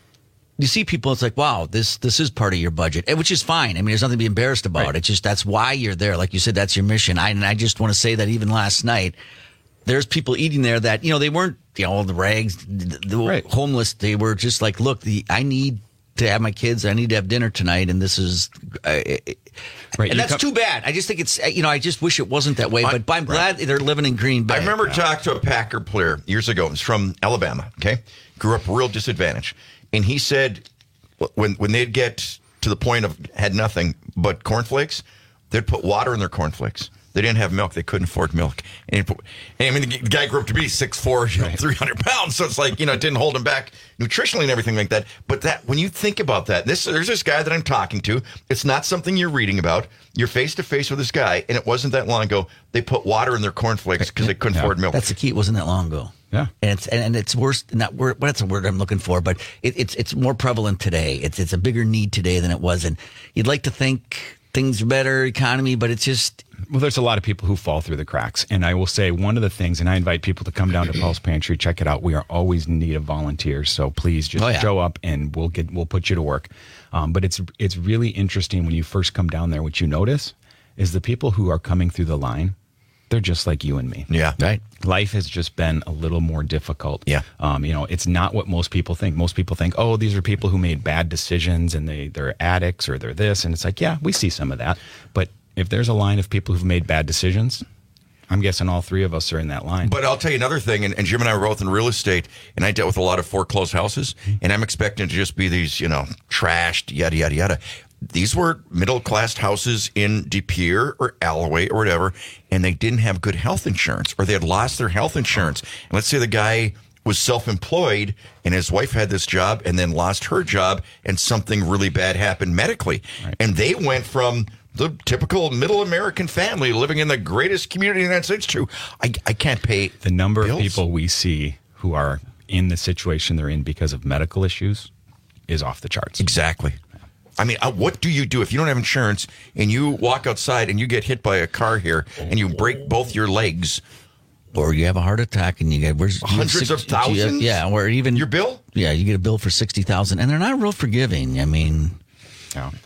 Speaker 14: you see people, it's like, wow, this this is part of your budget, and which is fine. I mean, there's nothing to be embarrassed about.
Speaker 4: Right.
Speaker 14: It's just that's why you're there. Like you said, that's your mission. I, and I just want to say that even last night, there's people eating there that, you know, they weren't, you know, the rags, the, the
Speaker 4: Right.
Speaker 14: homeless. They were just like, look, the I need to have my kids. I need to have dinner tonight, and this is. Uh,
Speaker 4: Right,
Speaker 14: and
Speaker 4: you
Speaker 14: that's
Speaker 4: come-
Speaker 14: too bad. I just think it's, you know, I just wish it wasn't that way.
Speaker 30: I-
Speaker 14: But I'm glad they're living in Green Bay.
Speaker 30: I remember talking to a Packer player years ago. He's from Alabama, okay? Grew up real disadvantaged. And he said when when they'd get to the point of had nothing but cornflakes, they'd put water in their cornflakes. They didn't have milk. They couldn't afford milk. And, he'd put, and I mean, the guy grew up to be six foot four, you know, three hundred pounds. So it's like, you know, it didn't hold him back nutritionally and everything like that. But that when you think about that, this there's this guy that I'm talking to. It's not something you're reading about. You're face to face with this guy. And it wasn't that long ago. They put water in their cornflakes because they couldn't
Speaker 4: Yeah.
Speaker 30: afford milk.
Speaker 14: That's the key. It wasn't that long ago.
Speaker 4: Yeah.
Speaker 14: And it's and it's worse. Not word. What's the word I'm looking for? But it, it's it's more prevalent today. It's it's a bigger need today than it was. And you'd like to think things are better, economy, but it's just.
Speaker 4: Well, there's a lot of people who fall through the cracks. And I will say one of the things, and I invite people to come down to Paul's Pantry, check it out. We are always in need of volunteers. So please just
Speaker 14: Oh, yeah.
Speaker 4: show up and we'll get we'll put you to work. Um, but it's it's really interesting when you first come down there. What you notice is the people who are coming through the line, they're just like you and me.
Speaker 30: Yeah.
Speaker 14: Right.
Speaker 4: Life has just been a little more difficult.
Speaker 30: Yeah.
Speaker 4: Um, you know, it's not what most people think. Most people think, oh, these are people who made bad decisions and they, they're addicts or they're this. And it's like, yeah, we see some of that. But if there's a line of people who've made bad decisions, I'm guessing all three of us are in that line.
Speaker 30: But I'll tell you another thing, and, and Jim and I were both in real estate, and I dealt with a lot of foreclosed houses, and I'm expecting to just be these, you know, trashed, yada, yada, yada. These were middle-class houses in De Pere or Alloway or whatever, and they didn't have good health insurance, or they had lost their health insurance. And let's say the guy was self-employed, and his wife had this job and then lost her job, and something really bad happened medically.
Speaker 4: Right.
Speaker 30: And they went from the typical middle American family living in the greatest community in the United States to, I, I can't pay
Speaker 4: the number
Speaker 30: bills.
Speaker 4: of people we see who are in the situation they're in because of medical issues is off the charts.
Speaker 30: Exactly. I mean, uh, what do you do if you don't have insurance and you walk outside and you get hit by a car here and you break both your legs?
Speaker 14: Or you have a heart attack and you get where's you have
Speaker 30: Hundreds of
Speaker 14: six- you have-
Speaker 30: thousands?
Speaker 14: Yeah, or even
Speaker 30: Your bill?
Speaker 14: Yeah, you get a bill for sixty thousand, and they're not real forgiving. I mean,
Speaker 4: Yeah.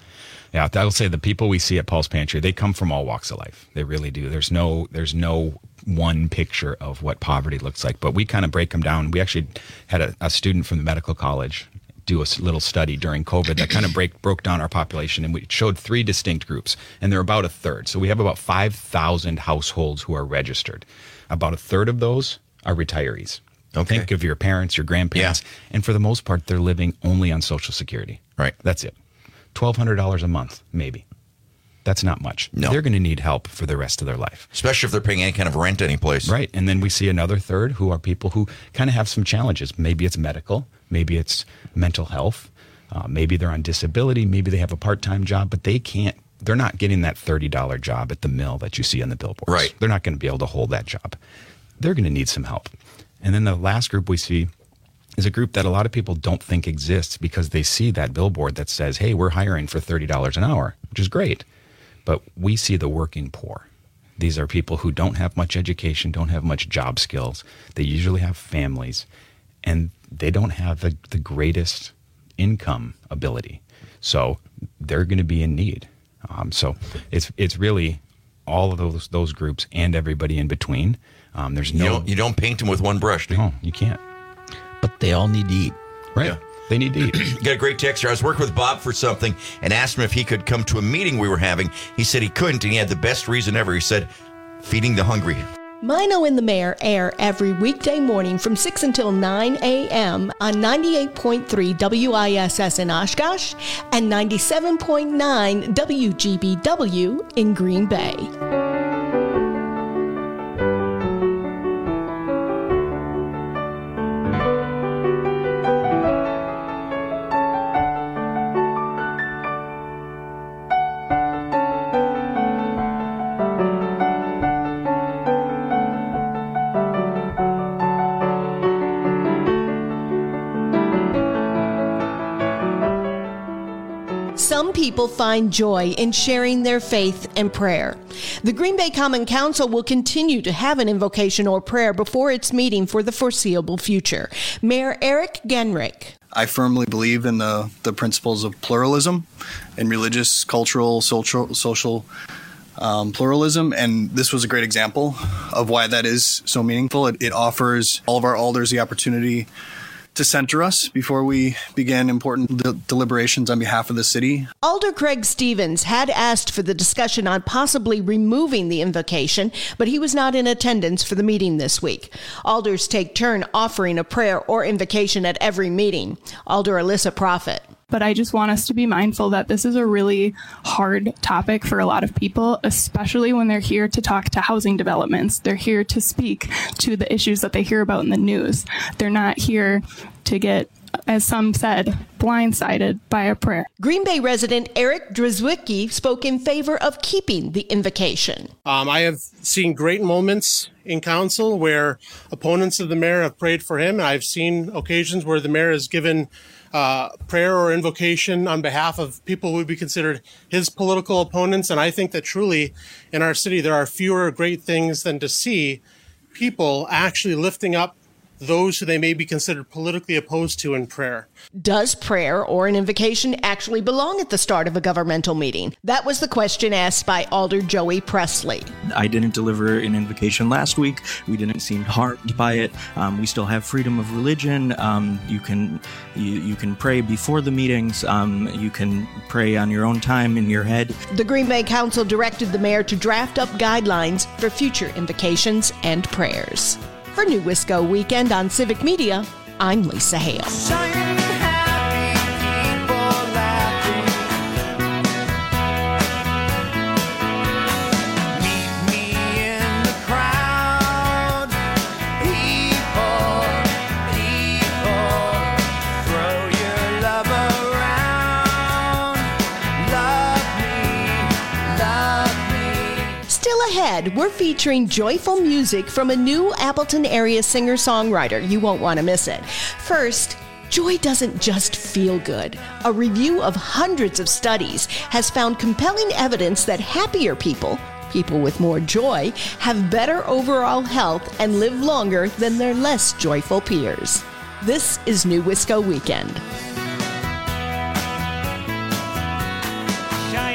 Speaker 4: Yeah, I will say the people we see at Paul's Pantry, they come from all walks of life. They really do. There's no, there's no one picture of what poverty looks like, but we kind of break them down. We actually had a, a student from the medical college do a little study during COVID that kind of break, broke down our population, and we showed three distinct groups, and they're about a third. So we have about five thousand households who are registered. About a third of those are retirees.
Speaker 30: Okay.
Speaker 4: Think of your parents, your grandparents, yeah. and for the most part, they're living only on Social Security.
Speaker 30: Right.
Speaker 4: That's it. twelve hundred dollars a month, maybe. That's not much.
Speaker 30: No.
Speaker 4: They're going to need help for the rest of their life.
Speaker 30: Especially if they're paying any kind of rent any place.
Speaker 4: Right. And then we see another third who are people who kind of have some challenges. Maybe it's medical. Maybe it's mental health. Uh, maybe they're on disability. Maybe they have a part-time job, but they can't, they're not getting that thirty dollars job at the mill that you see on the billboards.
Speaker 30: Right.
Speaker 4: They're not going to be able to hold that job. They're going to need some help. And then the last group we see is a group that a lot of people don't think exists because they see that billboard that says, hey, we're hiring for thirty dollars an hour, which is great. But we see the working poor. These are people who don't have much education, don't have much job skills. They usually have families, and they don't have the, the greatest income ability. So they're going to be in need. Um, so it's it's really all of those those groups and everybody in between. Um, there's no
Speaker 30: you don't, you don't paint them with one brush, do you?
Speaker 4: No, you can't.
Speaker 14: But they all need to eat.
Speaker 4: Right.
Speaker 30: Yeah.
Speaker 4: They need to eat.
Speaker 30: Got a great text here. I was working with Bob for something and asked him if he could come to a meeting we were having. He said he couldn't, and he had the best reason ever. He said, feeding the hungry.
Speaker 2: Mino and the Mayor air every weekday morning from six until nine a.m. on ninety-eight point three W I S S in Oshkosh and ninety-seven point nine W G B W in Green Bay. Some people find joy in sharing their faith and prayer. The Green Bay Common Council will continue to have an invocation or prayer before its meeting for the foreseeable future. Mayor Eric Genrich.
Speaker 5: I firmly believe in the, the principles of pluralism and religious, cultural, social, social um, pluralism, and this was a great example of why that is so meaningful. It, it offers all of our alders the opportunity to center us before we begin important de- deliberations on behalf of the city.
Speaker 2: Alder Craig Stevens had asked for the discussion on possibly removing the invocation, but he was not in attendance for the meeting this week. Alders take turn offering a prayer or invocation at every meeting. Alder Alyssa Prophet.
Speaker 6: But I just want us to be mindful that this is a really hard topic for a lot of people, especially when they're here to talk to housing developments. They're here to speak to the issues that they hear about in the news. They're not here to get, as some said, blindsided by a prayer.
Speaker 2: Green Bay resident Eric Drzwicki spoke in favor of keeping the invocation.
Speaker 7: Um, I have seen great moments in council where opponents of the mayor have prayed for him. I've seen occasions where the mayor has given Uh, prayer or invocation on behalf of people who would be considered his political opponents. And I think that truly in our city, there are fewer great things than to see people actually lifting up those who they may be considered politically opposed to in prayer.
Speaker 2: Does prayer or an invocation actually belong at the start of a governmental meeting? That was the question asked by Alder Joey Presley.
Speaker 9: I didn't deliver an invocation last week. We didn't seem harmed by it. Um, we still have freedom of religion. Um, you can you, you can pray before the meetings. Um, you can pray on your own time in your head.
Speaker 2: The Green Bay Council directed the mayor to draft up guidelines for future invocations and prayers. For New Wisco Weekend on Civic Media, I'm Lisa Hale. Ahead, we're featuring joyful music from a new Appleton area singer-songwriter. You won't want to miss it. First, joy doesn't just feel good. A review of hundreds of studies has found compelling evidence that happier people, people with more joy, have better overall health and live longer than their less joyful peers. This is New Wisco Weekend.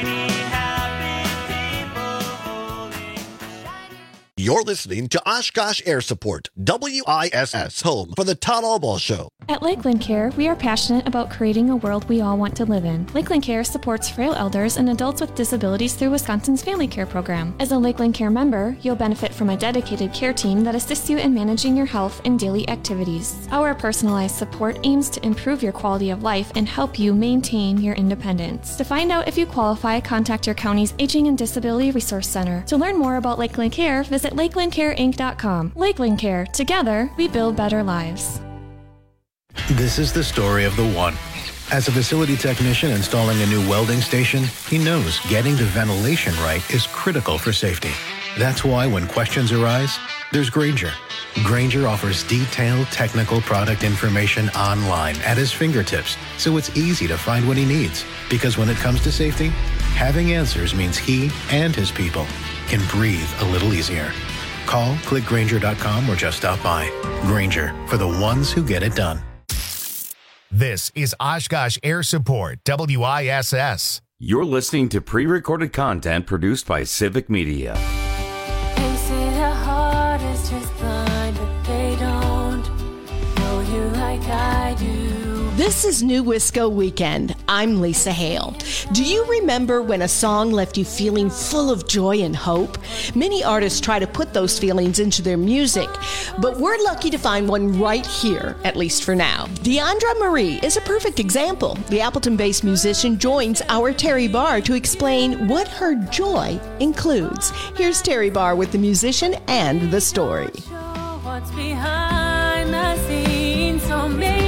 Speaker 31: You're listening to Oshkosh Air Support, W I S S, home for the Todd Albaugh Show.
Speaker 8: At Lakeland Care, we are passionate about creating a world we all want to live in. Lakeland Care supports frail elders and adults with disabilities through Wisconsin's Family Care Program. As a Lakeland Care member, you'll benefit from a dedicated care team that assists you in managing your health and daily activities. Our personalized support aims to improve your quality of life and help you maintain your independence. To find out if you qualify, contact your county's Aging and Disability Resource Center. To learn more about Lakeland Care, visit lakeland care inc dot com. Lakeland Care. Together, we build better lives.
Speaker 10: This is the story of the one. As a facility technician installing a new welding station, he knows getting the ventilation right is critical for safety. That's why when questions arise, there's Grainger. Grainger offers detailed technical product information online at his fingertips, so it's easy to find what he needs. Because when it comes to safety, having answers means he and his people can breathe a little easier. Call, click Grainger dot com, or just stop by. Grainger, for the ones who get it done.
Speaker 1: This is Oshkosh Air Support, W I S S.
Speaker 16: You're listening to pre-recorded content produced by Civic Media.
Speaker 11: They say the heart is just blind, but they don't know you like I do.
Speaker 2: This is New Wisco Weekend. I'm Lisa Hale. Do you remember when a song left you feeling full of joy and hope? Many artists try to put those feelings into their music, but we're lucky to find one right here, at least for now. Deandra Marie is a perfect example. The Appleton-based musician joins our Terry Barr to explain what her joy includes. Here's Terry Barr with the musician and the story.
Speaker 11: What's behind the scenes, so maybe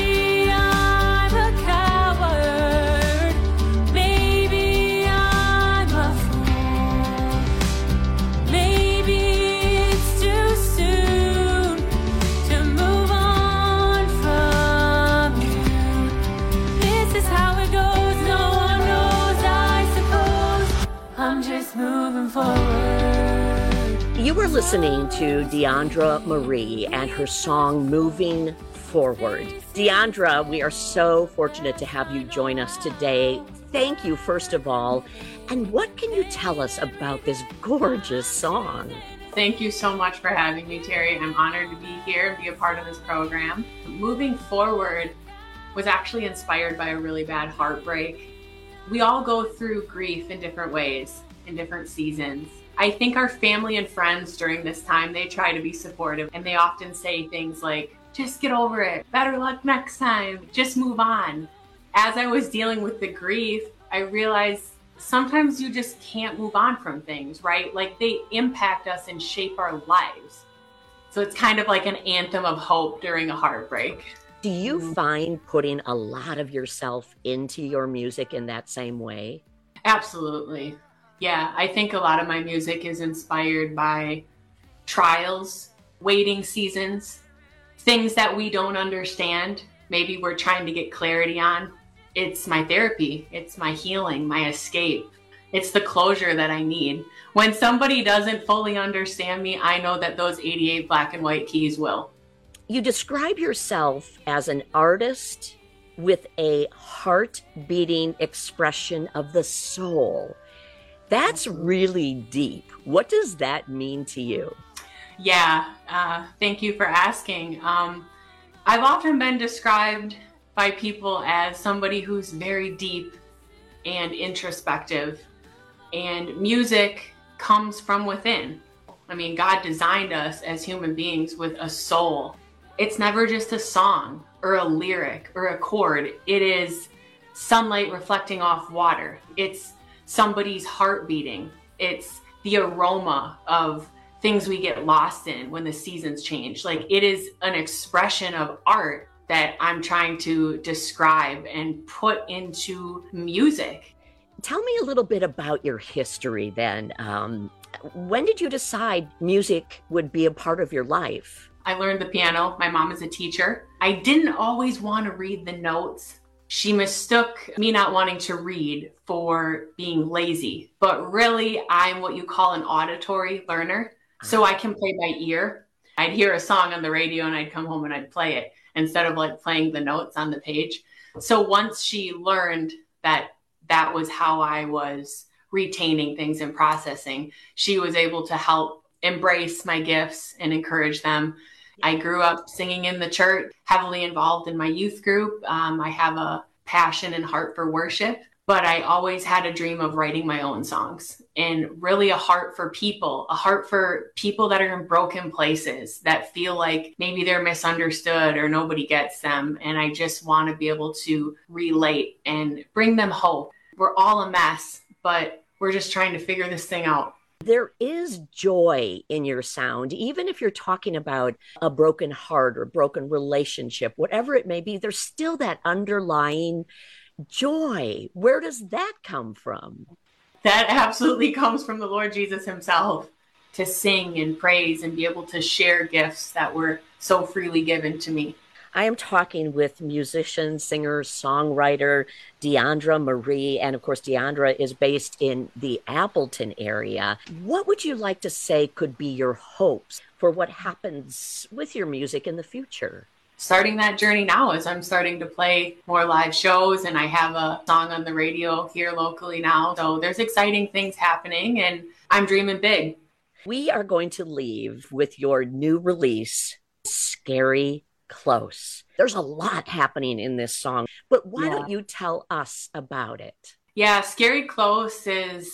Speaker 11: moving forward.
Speaker 33: You were listening to Deandra Marie and her song Moving Forward. Deandra, we are so fortunate to have you join us today. Thank you, first of all. And what can you tell us about this gorgeous song?
Speaker 12: Thank you so much for having me, Terry. I'm honored to be here and be a part of this program. Moving Forward was actually inspired by a really bad heartbreak. We all go through grief in different ways, in different seasons. I think our family and friends during this time, they try to be supportive, and they often say things like, just get over it, better luck next time, just move on. As I was dealing with the grief, I realized sometimes you just can't move on from things, right? Like they impact us and shape our lives. So it's kind of like an anthem of hope during a heartbreak.
Speaker 33: Do you find putting a lot of yourself into your music in that same way?
Speaker 12: Absolutely. Yeah, I think a lot of my music is inspired by trials, waiting seasons, things that we don't understand. Maybe we're trying to get clarity on. It's my therapy. It's my healing, my escape. It's the closure that I need. When somebody doesn't fully understand me, I know that those eighty-eight black and white keys will.
Speaker 33: You describe yourself as an artist with a heart-beating expression of the soul. That's really deep. What does that mean to you?
Speaker 12: Yeah, uh, thank you for asking. Um, I've often been described by people as somebody who's very deep and introspective, and music comes from within. I mean, God designed us as human beings with a soul. It's never just a song or a lyric or a chord. It is sunlight reflecting off water. It's somebody's heart beating. It's the aroma of things we get lost in when the seasons change. Like it is an expression of art that I'm trying to describe and put into music.
Speaker 33: Tell me a little bit about your history then. Um, when did you decide music would be a part of your life?
Speaker 12: I learned the piano. My mom is a teacher. I didn't always want to read the notes. She mistook me not wanting to read for being lazy, but really I'm what you call an auditory learner. So I can play by ear. I'd hear a song on the radio and I'd come home and I'd play it instead of like playing the notes on the page. So once she learned that that was how I was retaining things and processing, she was able to help embrace my gifts and encourage them. I grew up singing in the church, heavily involved in my youth group. Um, I have a passion and heart for worship, but I always had a dream of writing my own songs, and really a heart for people, a heart for people that are in broken places that feel like maybe they're misunderstood or nobody gets them. And I just want to be able to relate and bring them hope. We're all a mess, but we're just trying to figure this thing out.
Speaker 33: There is joy in your sound, even if you're talking about a broken heart or broken relationship, whatever it may be, there's still that underlying joy. Where does that come from?
Speaker 12: That absolutely comes from the Lord Jesus himself, to sing and praise and be able to share gifts that were so freely given to me.
Speaker 33: I am talking with musician, singer, songwriter Deandra Marie. And of course, Deandra is based in the Appleton area. What would you like to say could be your hopes for what happens with your music in the future?
Speaker 12: Starting that journey now, as I'm starting to play more live shows, and I have a song on the radio here locally now. So there's exciting things happening, and I'm dreaming big.
Speaker 33: We are going to leave with your new release, Scary Close. There's a lot happening in this song, but why yeah. don't you tell us about it?
Speaker 12: Yeah, Scary Close is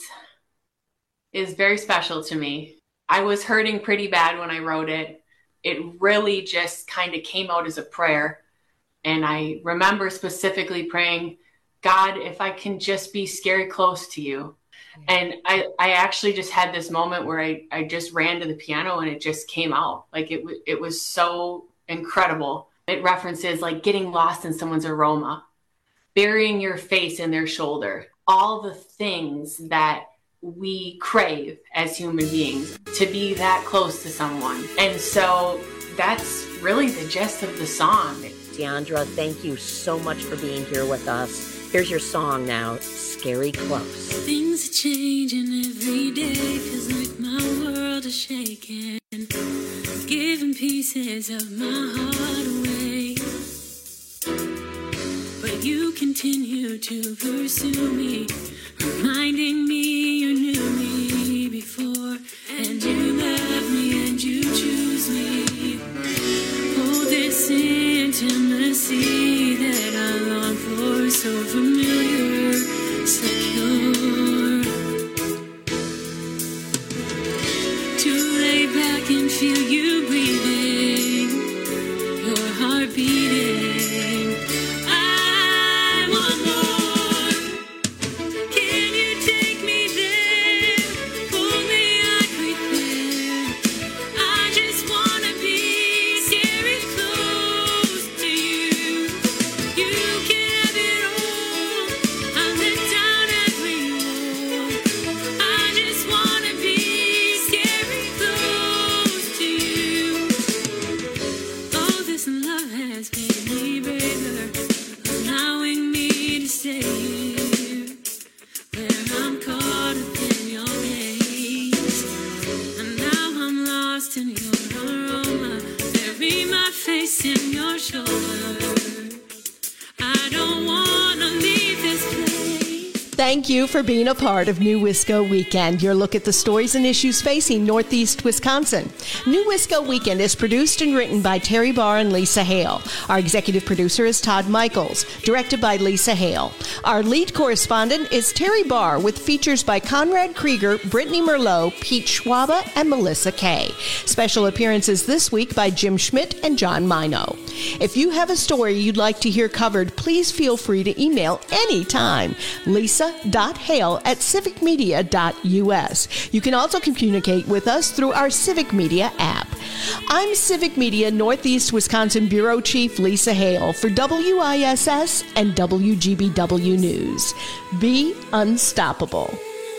Speaker 12: is very special to me. I was hurting pretty bad when I wrote it. It really just kind of came out as a prayer. And I remember specifically praying, God, if I can just be scary close to you. And I, I actually just had this moment where I, I just ran to the piano and it just came out. Like it, w- it was so incredible. It references like getting lost in someone's aroma, burying your face in their shoulder, all the things that we crave as human beings, to be that close to someone. And so that's really the gist of the song.
Speaker 33: Deandra, thank you so much for being here with us. Here's your song now, Scary Close.
Speaker 11: Things are changing every day, feels like my world is shaking, giving pieces of my heart away. But you continue to pursue me, reminding me you knew me before, and you love me and you choose me. Oh, this intimacy that I long for, so familiar, secure. To lay back and feel you breathing, your heart beating. I want more. Can you take me there? Pull me, I prepare. I just wanna be scary close to you. You can have it all. I'll let down every wall. I just wanna be scary close to you. Oh, this love has made me braver, allowing me to stay here, where I'm caught up in your gaze. And now I'm lost in your aroma, bury my face in your shoulder. I don't wanna leave this place.
Speaker 2: Thank you for being a part of New Wisco Weekend, your look at the stories and issues facing Northeast Wisconsin. New Wisco Weekend is produced and written by Terry Barr and Lisa Hale. Our executive producer is Todd Michaels, directed by Lisa Hale. Our lead correspondent is Terry Barr, with features by Conrad Krieger, Brittany Merlot, Pete Schwaba, and Melissa Kay. Special appearances this week by Jim Schmidt and John Mino. If you have a story you'd like to hear covered, please feel free to email anytime. Lisa dot hale at civic media dot u s. You can also communicate with us through our Civic Media app. I'm Civic Media Northeast Wisconsin Bureau Chief Lisa Hale for W I S S and W G B W News. Be unstoppable.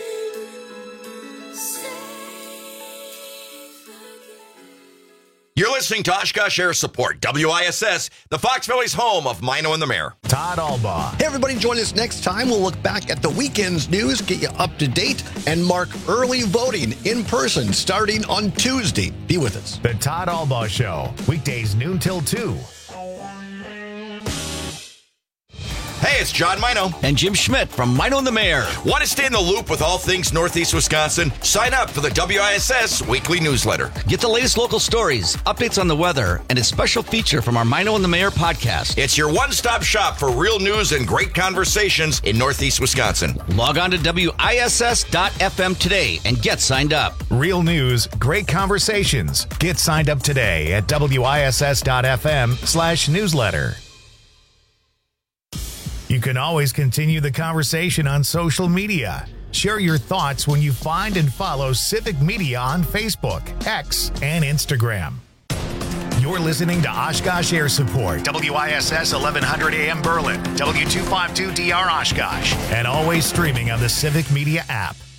Speaker 30: You're listening to Oshkosh Air Support, W I S S, the Fox Valley's home of Mino and the Mayor.
Speaker 1: Todd Albaugh.
Speaker 31: Hey, everybody, join us next time. We'll look back at the weekend's news, get you up to date, and mark early voting in person starting on Tuesday. Be with us.
Speaker 1: The Todd Albaugh Show, weekdays noon till two.
Speaker 30: Hey, it's John Mino.
Speaker 14: And Jim Schmidt from Mino and the Mayor.
Speaker 30: Want to stay in the loop with all things Northeast Wisconsin? Sign up for the W I S S weekly newsletter.
Speaker 14: Get the latest local stories, updates on the weather, and a special feature from our Mino and the Mayor podcast.
Speaker 30: It's your one-stop shop for real news and great conversations in Northeast Wisconsin.
Speaker 14: Log on to W I S S dot F M today and get signed up.
Speaker 1: Real news, great conversations. Get signed up today at W I S S dot F M slash newsletter. You can always continue the conversation on social media. Share your thoughts when you find and follow Civic Media on Facebook, X, and Instagram. You're listening to Oshkosh Air Support, W I S S eleven hundred A M Berlin, W two fifty-two D R Oshkosh, and always streaming on the Civic Media app.